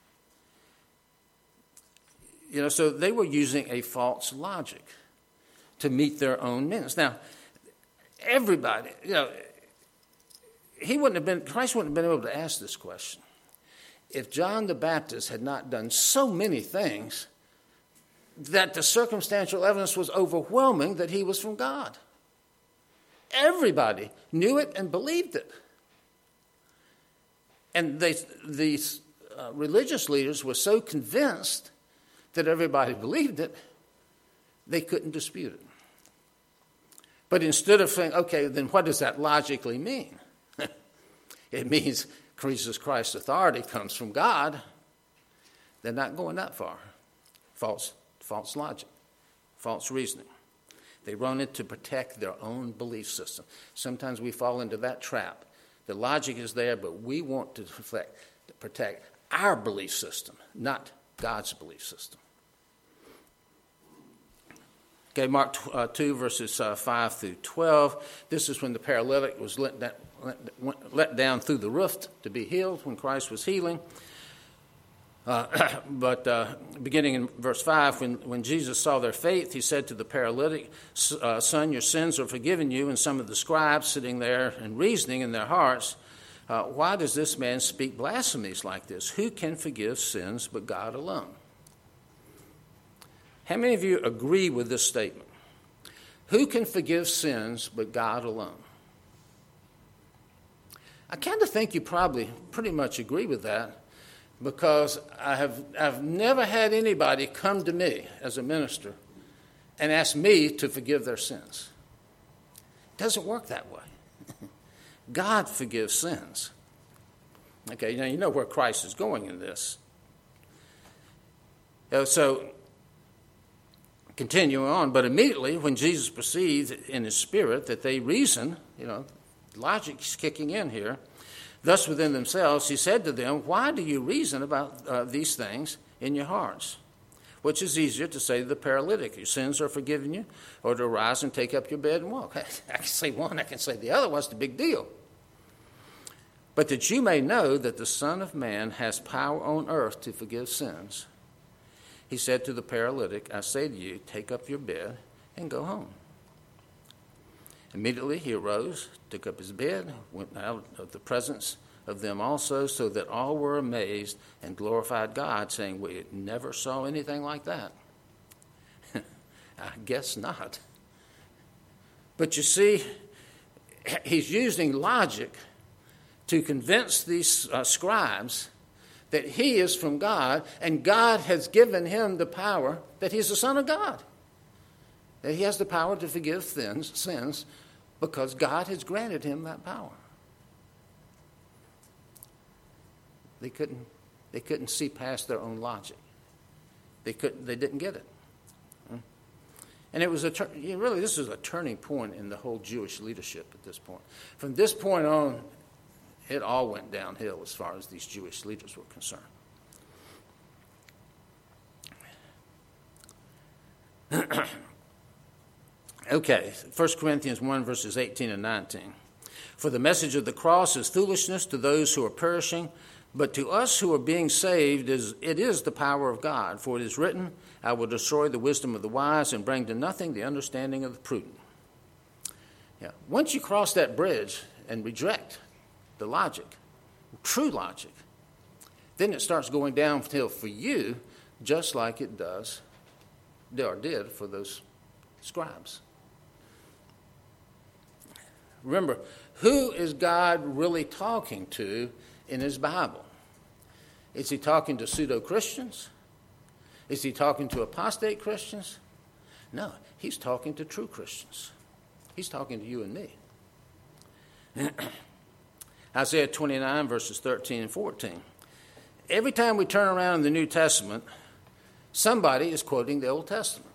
You know, so they were using a false logic to meet their own ends. Now, everybody, you know, Christ wouldn't have been able to ask this question if John the Baptist had not done so many things that the circumstantial evidence was overwhelming that he was from God. Everybody knew it and believed it. And these religious leaders were so convinced that everybody believed it, they couldn't dispute it. But instead of saying, okay, then what does that logically mean? It means Jesus Christ's authority comes from God. They're not going that far. False logic, false reasoning. They run it to protect their own belief system. Sometimes we fall into that trap. The logic is there, but we want to protect our belief system, not God's belief system. Okay, Mark 2, verses 5 through 12. This is when the paralytic was let down through the roof to be healed, when Christ was healing. But beginning in verse 5, when Jesus saw their faith, he said to the paralytic, "Son, your sins are forgiven you." And some of the scribes sitting there and reasoning in their hearts, "Why does this man speak blasphemies like this? Who can forgive sins but God alone?" How many of you agree with this statement? Who can forgive sins but God alone? I kind of think you probably pretty much agree with that, because I've never had anybody come to me as a minister and ask me to forgive their sins. It doesn't work that way. God forgives sins. Okay, now you know where Christ is going in this. So, continuing on, but immediately when Jesus perceived in his spirit that they reason, logic's kicking in here, thus within themselves, he said to them, "Why do you reason about these things in your hearts? Which is easier to say to the paralytic, your sins are forgiven you, or to arise and take up your bed and walk?" I can say one, I can say the other. What's the big deal? "But that you may know that the Son of Man has power on earth to forgive sins," he said to the paralytic, "I say to you, take up your bed and go home." Immediately he arose, took up his bed, went out of the presence of them also, so that all were amazed and glorified God, saying, "We never saw anything like that." I guess not. But you see, he's using logic to convince these scribes that he is from God, and God has given him the power, that he's the Son of God, that he has the power to forgive sins, because God has granted him that power. They couldn't see past their own logic. They didn't get it. And it was this is a turning point in the whole Jewish leadership at this point. From this point on, it all went downhill as far as these Jewish leaders were concerned. Okay, 1 Corinthians 1, verses 18 and 19. "For the message of the cross is foolishness to those who are perishing, but to us who are being saved it is the power of God. For it is written, I will destroy the wisdom of the wise and bring to nothing the understanding of the prudent." Yeah. Once you cross that bridge and reject the logic, true logic, then it starts going downhill for you, just like it did for those scribes. Remember, who is God really talking to in his Bible? Is he talking to pseudo-Christians? Is he talking to apostate Christians? No, he's talking to true Christians. He's talking to you and me. Isaiah 29, verses 13 and 14. Every time we turn around in the New Testament, somebody is quoting the Old Testament.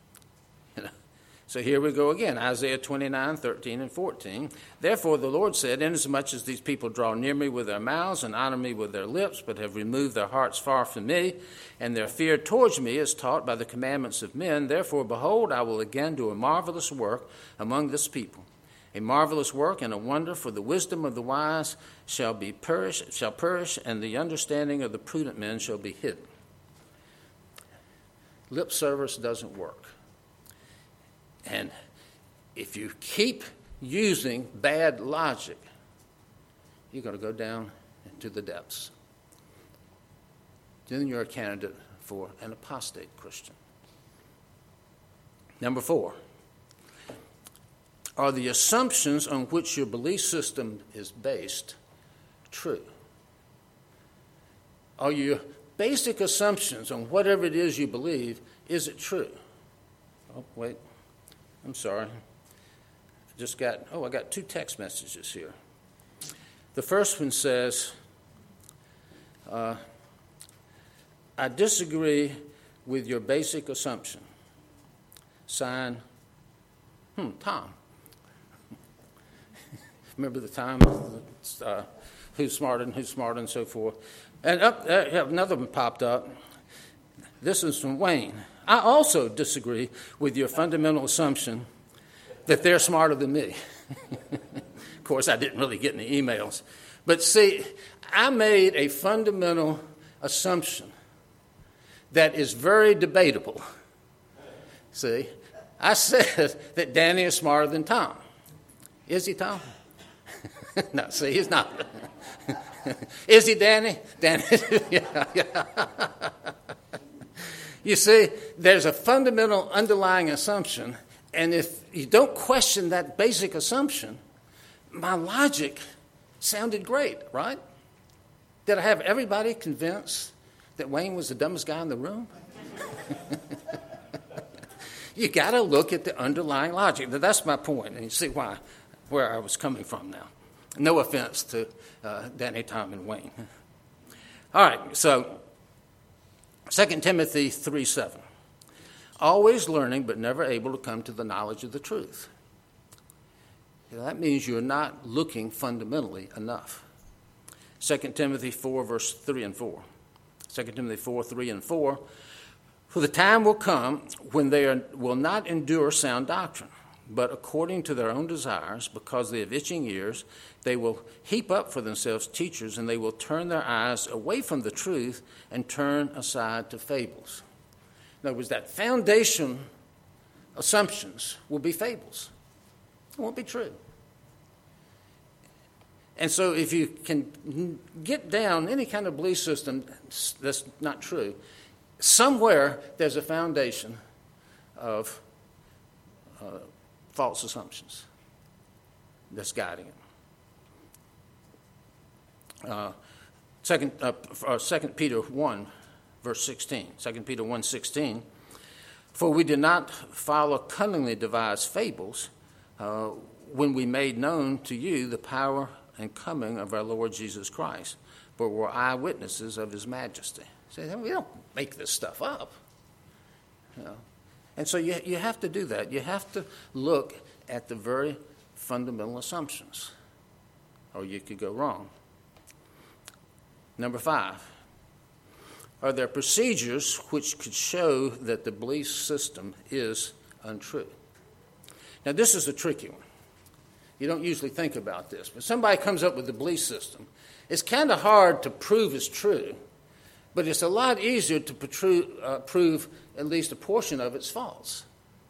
So here we go again, Isaiah 29, 13 and 14. "Therefore the Lord said, inasmuch as these people draw near me with their mouths and honor me with their lips, but have removed their hearts far from me, and their fear towards me is taught by the commandments of men, therefore, behold, I will again do a marvelous work among this people. A marvelous work and a wonder, for the wisdom of the wise shall perish, and the understanding of the prudent men shall be hidden." Lip service doesn't work. And if you keep using bad logic, you're going to go down into the depths. Then you're a candidate for an apostate Christian. Number 4. Are the assumptions on which your belief system is based true? Are your basic assumptions on whatever it is you believe, is it true? Oh, wait. I'm sorry. I got 2 text messages here. The first one says, I disagree with your basic assumption. Sign, Tom. Remember the time, who's smarter and so forth. And another one popped up. This is from Wayne. I also disagree with your fundamental assumption that they're smarter than me. Of course, I didn't really get any emails. But see, I made a fundamental assumption that is very debatable. See, I said that Danny is smarter than Tom. Is he, Tom? No, see, he's not. Is he, Danny? Danny, yeah. You see, there's a fundamental underlying assumption, and if you don't question that basic assumption, my logic sounded great, right? Did I have everybody convinced that Wayne was the dumbest guy in the room? You got to look at the underlying logic. That's my point, and you see where I was coming from now. No offense to Danny, Tom, and Wayne. All right, so 2 Timothy 3:7. Always learning, but never able to come to the knowledge of the truth. That means you're not looking fundamentally enough. 2 Timothy 4, verse 3 and 4. 2 Timothy 4, 3 and 4. For the time will come when they will not endure sound doctrine, but according to their own desires, because they have itching ears, they will heap up for themselves teachers, and they will turn their eyes away from the truth and turn aside to fables. In other words, that foundation assumptions will be fables. It won't be true. And so if you can get down any kind of belief system that's not true, somewhere there's a foundation of false assumptions that's guiding it. 2 Peter 1, verse 16. 2 Peter 1:16. For we did not follow cunningly devised fables when we made known to you the power and coming of our Lord Jesus Christ, but were eyewitnesses of his majesty. See, we don't make this stuff up. You know? And so you have to do that. You have to look at the very fundamental assumptions, or you could go wrong. Number 5, are there procedures which could show that the belief system is untrue? Now, this is a tricky one. You don't usually think about this, but somebody comes up with a belief system. It's kind of hard to prove it's true, but it's a lot easier to prove at least a portion of it's false.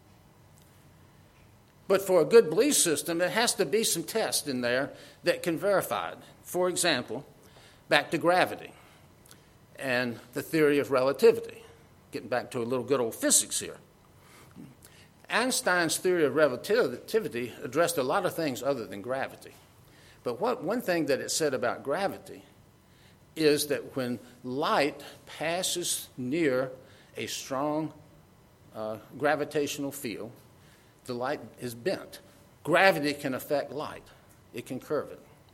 But for a good belief system, there has to be some tests in there that can verify it. For example, back to gravity and the theory of relativity. Getting back to a little good old physics here. Einstein's theory of relativity addressed a lot of things other than gravity. But one thing that it said about gravity is that when light passes near a strong gravitational field, the light is bent. Gravity can affect light. It can curve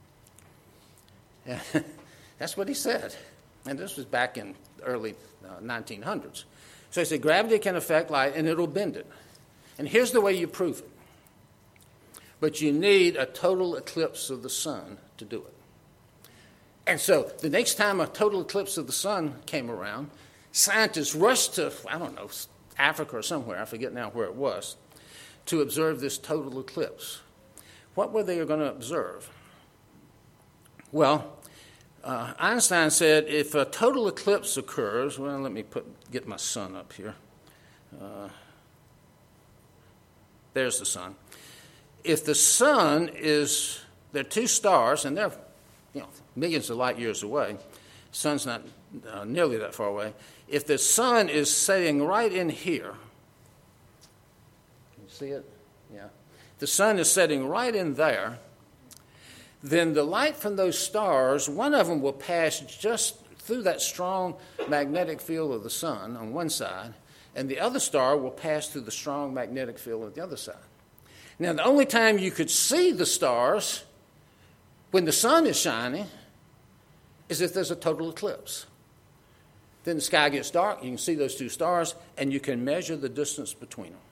it. That's what he said. And this was back in the early 1900s. So he said gravity can affect light and it'll bend it. And here's the way you prove it. But you need a total eclipse of the sun to do it. And so the next time a total eclipse of the sun came around, scientists rushed to, Africa or somewhere, I forget now where it was, to observe this total eclipse. What were they going to observe? Well, Einstein said if a total eclipse occurs, let me get my sun up here. There's the sun. If the sun is, there are two stars, and they're millions of light years away. The sun's not nearly that far away. If the sun is setting right in here, can you see it? Yeah. The sun is setting right in there, then the light from those stars, one of them will pass just through that strong magnetic field of the sun on one side, and the other star will pass through the strong magnetic field of the other side. Now, the only time you could see the stars when the sun is shining is if there's a total eclipse. Then the sky gets dark, you can see those two stars, and you can measure the distance between them.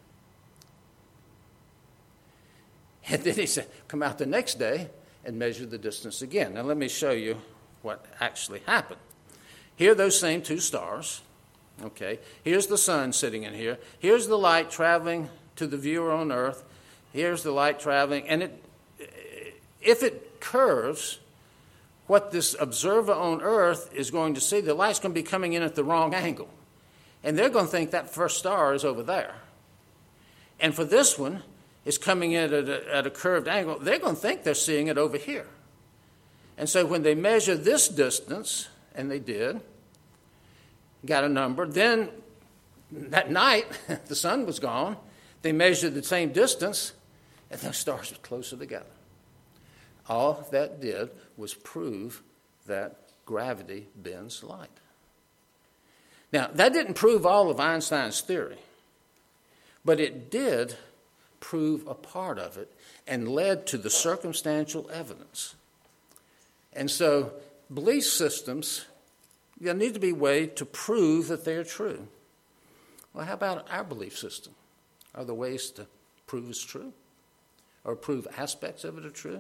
And then he said, come out the next day and measure the distance again. Now, let me show you what actually happened. Here are those same two stars. Okay, here's the sun sitting in here. Here's the light traveling to the viewer on Earth. Here's the light traveling. And if it curves, what this observer on Earth is going to see, the light's going to be coming in at the wrong angle. And they're going to think that first star is over there. And for this one, it's coming in at a curved angle. They're going to think they're seeing it over here. And so when they measure this distance, and they did, got a number, then that night, the sun was gone, they measured the same distance, and the stars were closer together. All that did was prove that gravity bends light. Now, that didn't prove all of Einstein's theory, but it did prove a part of it and led to the circumstantial evidence. And so belief systems, there need to be a way to prove that they're true. Well, how about our belief system? Are there ways to prove it's true? Or prove aspects of it are true?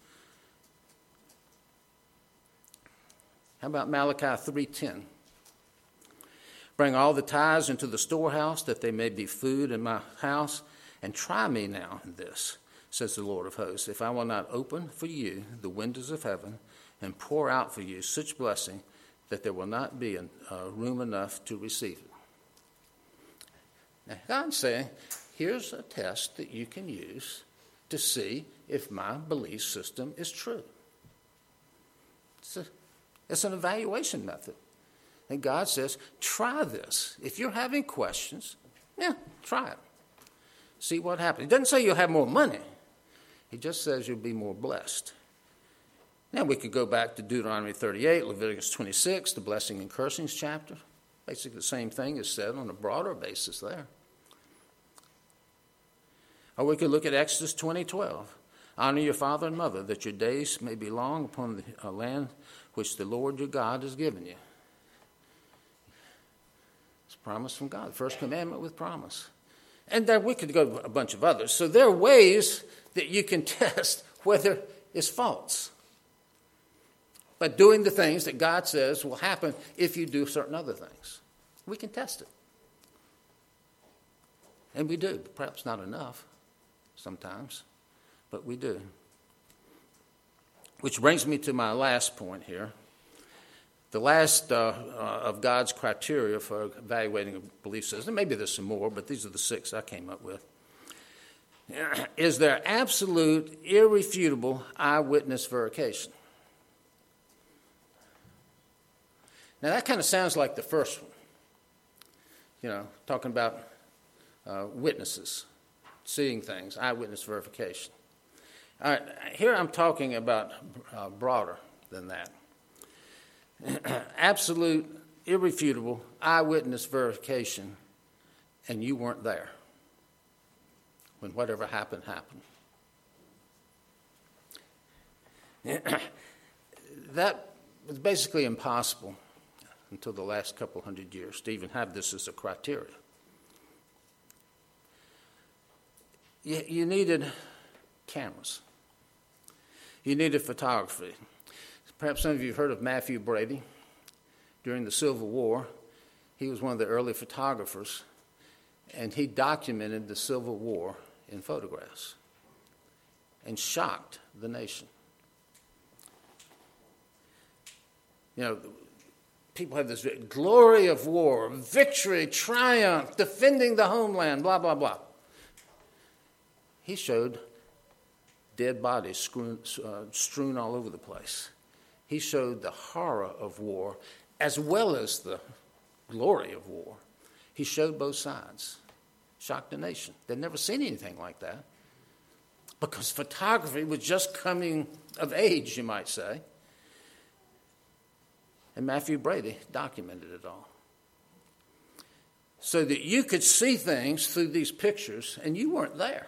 How about Malachi 3:10? Bring all the tithes into the storehouse, that there may be food in my house, and try me now in this, says the Lord of hosts, if I will not open for you the windows of heaven and pour out for you such blessing that there will not be room enough to receive it. Now, God's saying, here's a test that you can use to see if my belief system is true. It's an evaluation method. And God says, try this. If you're having questions, try it. See what happens. He doesn't say you'll have more money. He just says you'll be more blessed. Now we could go back to Deuteronomy 38, Leviticus 26, the blessing and cursings chapter. Basically the same thing is said on a broader basis there. Or we could look at Exodus 20:12. Honor your father and mother, that your days may be long upon the land which the Lord your God has given you. It's a promise from God. First commandment with promise. And then we could go to a bunch of others. So there are ways that you can test whether it's false. By doing the things that God says will happen if you do certain other things. We can test it. And we do. Perhaps not enough sometimes, but we do. Which brings me to my last point here. The last of God's criteria for evaluating a belief system, maybe there's some more, but these are the 6 I came up with. Is there absolute, irrefutable eyewitness verification? Now that kind of sounds like the first one. Talking about witnesses, seeing things, eyewitness verification. All right, here I'm talking about broader than that. Absolute, irrefutable eyewitness verification, and you weren't there when whatever happened, happened. That was basically impossible until the last couple hundred years to even have this as a criteria. You needed cameras. You needed photography. Perhaps some of you have heard of Matthew Brady. During the Civil War, he was one of the early photographers, and he documented the Civil War in photographs and shocked the nation. People have this glory of war, victory, triumph, defending the homeland, blah, blah, blah. He showed dead bodies strewn all over the place. He showed the horror of war as well as the glory of war. He showed both sides. Shocked the nation. They'd never seen anything like that because photography was just coming of age, you might say. And Matthew Brady documented it all. So that you could see things through these pictures, and you weren't there.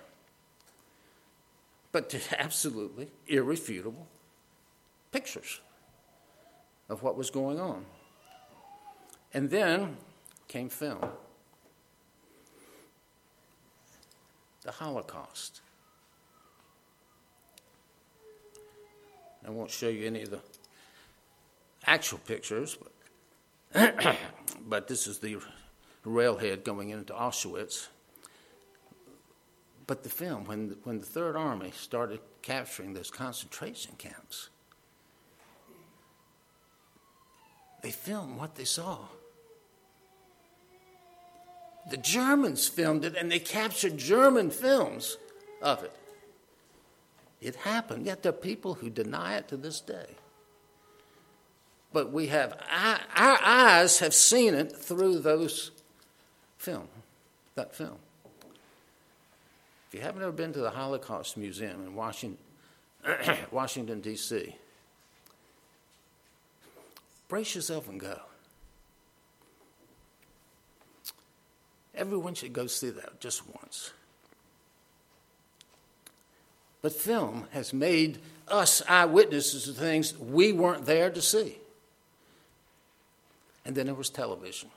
But absolutely irrefutable pictures of what was going on. And then came film. The Holocaust. I won't show you any of the actual pictures, but this is the railhead going into Auschwitz. But the film, when the Third Army started capturing those concentration camps, they filmed what they saw. The Germans filmed it, and they captured German films of it. It happened, yet there are people who deny it to this day. But we have, our eyes have seen it through that film. If you haven't ever been to the Holocaust Museum in Washington, D.C., brace yourself and go. Everyone should go see that just once. But film has made us eyewitnesses of things we weren't there to see. And then there was television.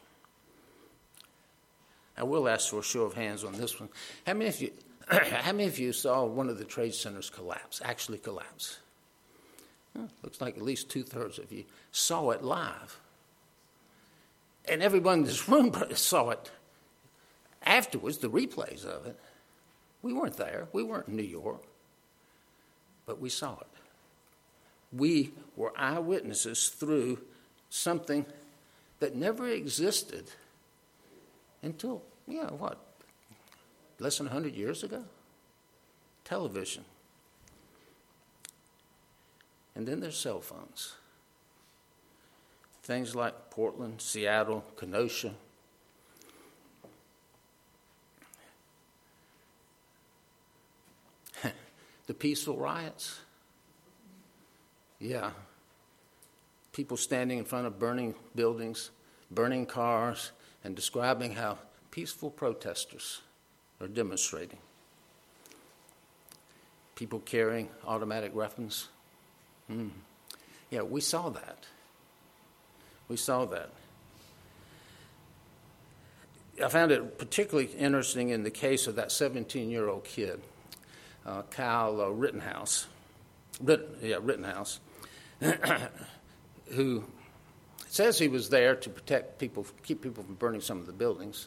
I will ask for a show of hands on this one. How many of you saw one of the trade centers actually collapse? Looks like at least 2/3 of you saw it live. And everyone in this room saw it afterwards, the replays of it. We weren't there. We weren't in New York. But we saw it. We were eyewitnesses through something that never existed until, less than 100 years ago? Television. And then there's cell phones. Things like Portland, Seattle, Kenosha. The peaceful riots. Yeah. People standing in front of burning buildings, burning cars, and describing how peaceful protesters are demonstrating. People carrying automatic weapons. Yeah, we saw that. We saw that. I found it particularly interesting in the case of that 17-year-old kid, Kyle Rittenhouse, who says he was there to protect people, keep people from burning some of the buildings.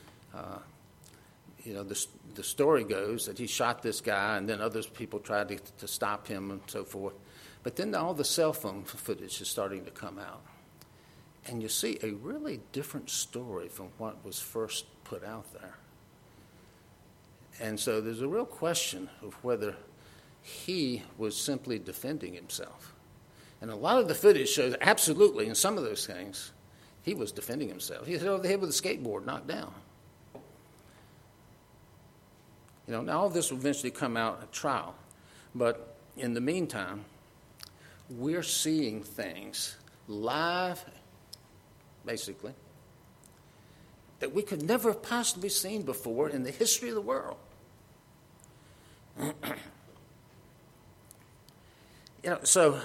The story goes that he shot this guy, and then other people tried to stop him and so forth. But then all the cell phone footage is starting to come out. And you see a really different story from what was first put out there. And so there's a real question of whether he was simply defending himself. And a lot of the footage shows absolutely, in some of those things, he was defending himself. He hit over the head with a skateboard, knocked down. Now all of this will eventually come out at trial. But in the meantime, we're seeing things live, basically, that we could never have possibly seen before in the history of the world. So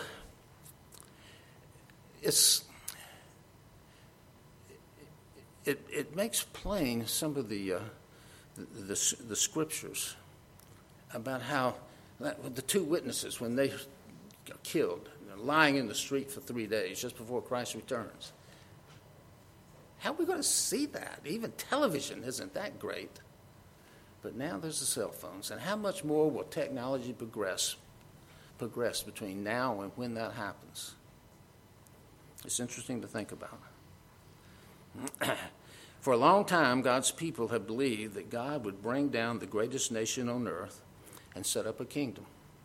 it makes plain some of the scriptures about how the two witnesses, when they got killed, lying in the street for 3 days just before Christ returns. How are we going to see that? Even television isn't that great. But now there's the cell phones. And how much more will technology progress between now and when that happens? It's interesting to think about. For a long time, God's people have believed that God would bring down the greatest nation on earth and set up a kingdom.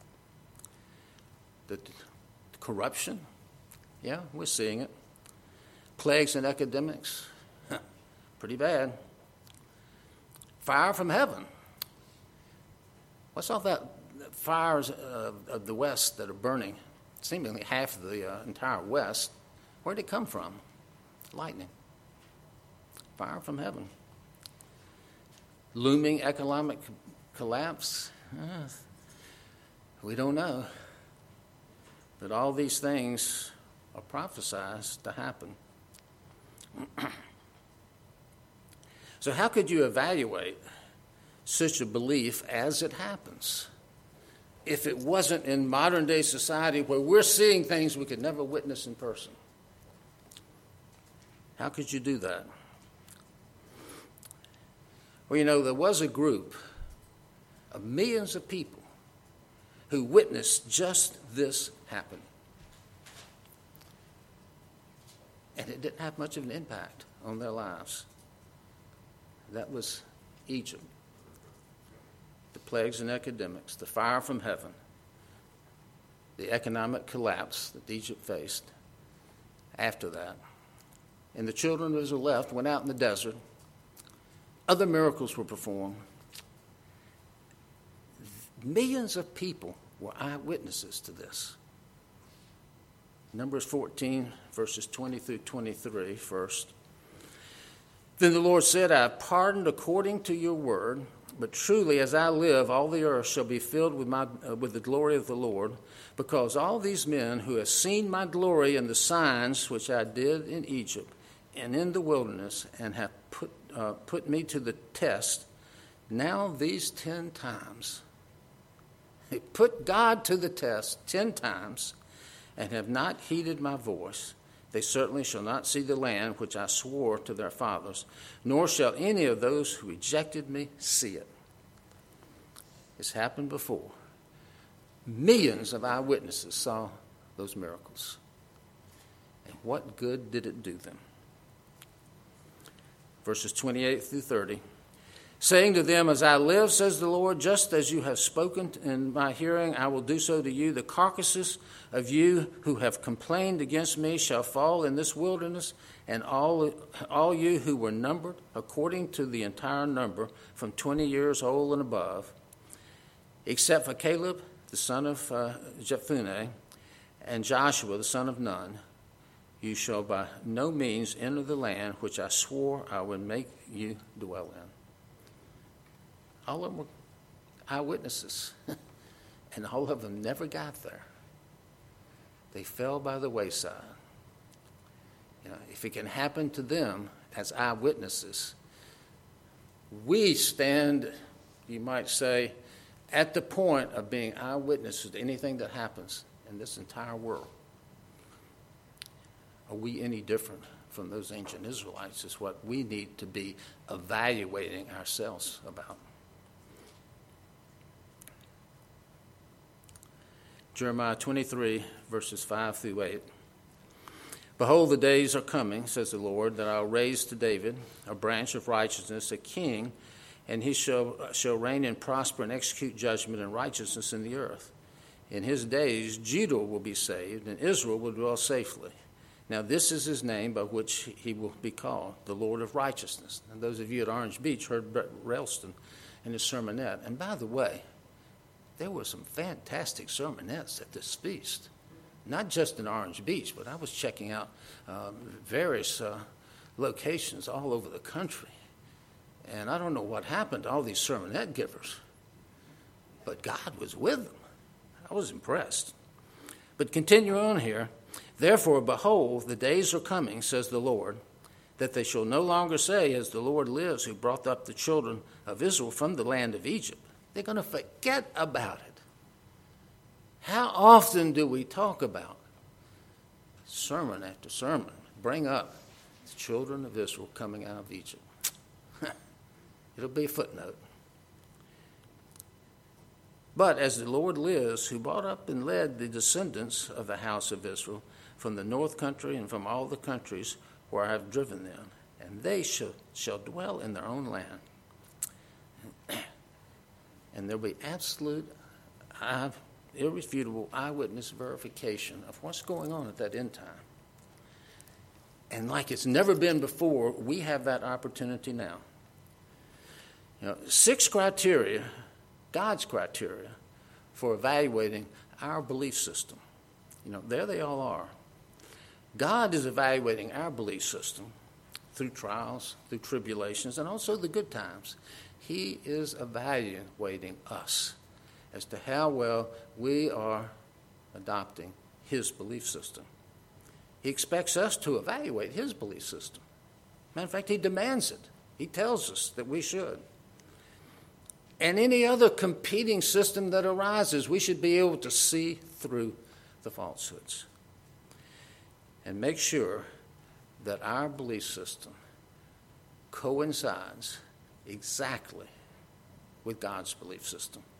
The corruption, yeah, we're seeing it. Plagues and epidemics, pretty bad. Fire from heaven. What's all that fires of the West that are burning? Seemingly half of the entire West. Where'd it come from? Lightning. Fire from heaven. Looming economic collapse? We don't know. But all these things are prophesied to happen. So how could you evaluate such a belief as it happens if it wasn't in modern day society where we're seeing things we could never witness in person? How could you do that? Well, there was a group of millions of people who witnessed just this happen. And it didn't have much of an impact on their lives. That was Egypt. The plagues and epidemics, the fire from heaven, the economic collapse that Egypt faced after that. And the children of Israel went out in the desert. Other miracles were performed. Millions of people were eyewitnesses to this. Numbers 14, verses 20 through 23 first. Then the Lord said, I have pardoned according to your word, but truly as I live, all the earth shall be filled with the glory of the Lord, because all these men who have seen my glory and the signs which I did in Egypt and in the wilderness, and have put me to the test, now these 10 times, they put God to the test 10 times, and have not heeded my voice, they certainly shall not see the land which I swore to their fathers, nor shall any of those who rejected me see it. It's happened before. Millions of eyewitnesses saw those miracles. And what good did it do them? Verses 28 through 30. Saying to them, as I live, says the Lord, just as you have spoken in my hearing, I will do so to you. The carcasses of you who have complained against me shall fall in this wilderness, and all you who were numbered, according to the entire number, from 20 years old and above, except for Caleb, the son of Jephunneh, and Joshua, the son of Nun, you shall by no means enter the land which I swore I would make you dwell in. All of them were eyewitnesses, and all of them never got there. They fell by the wayside. If it can happen to them as eyewitnesses, we stand, you might say, at the point of being eyewitnesses to anything that happens in this entire world. Are we any different from those ancient Israelites is what we need to be evaluating ourselves about. Jeremiah 23, verses 5 through 8. Behold, the days are coming, says the Lord, that I'll raise to David a branch of righteousness, a king, and he shall reign and prosper and execute judgment and righteousness in the earth. In his days, Judah will be saved, and Israel will dwell safely. Now this is his name by which he will be called, the Lord of righteousness. And those of you at Orange Beach heard Brett Ralston in his sermonette. And by the way, there were some fantastic sermonettes at this feast. Not just in Orange Beach, but I was checking out various locations all over the country. And I don't know what happened to all these sermonette givers, but God was with them. I was impressed. But continue on here. Therefore, behold, the days are coming, says the Lord, that they shall no longer say, as the Lord lives, who brought up the children of Israel from the land of Egypt. They're going to forget about it. How often do we talk about sermon after sermon, bring up the children of Israel coming out of Egypt? It'll be a footnote. But as the Lord lives, who brought up and led the descendants of the house of Israel from the north country and from all the countries where I have driven them, and they shall dwell in their own land. And there'll be absolute, irrefutable eyewitness verification of what's going on at that end time. And like it's never been before, we have that opportunity now. 6 criteria, God's criteria, for evaluating our belief system. There they all are. God is evaluating our belief system through trials, through tribulations, and also the good times. He is evaluating us as to how well we are adopting his belief system. He expects us to evaluate his belief system. Matter of fact, he demands it. He tells us that we should. And any other competing system that arises, we should be able to see through the falsehoods and make sure that our belief system coincides exactly with God's belief system.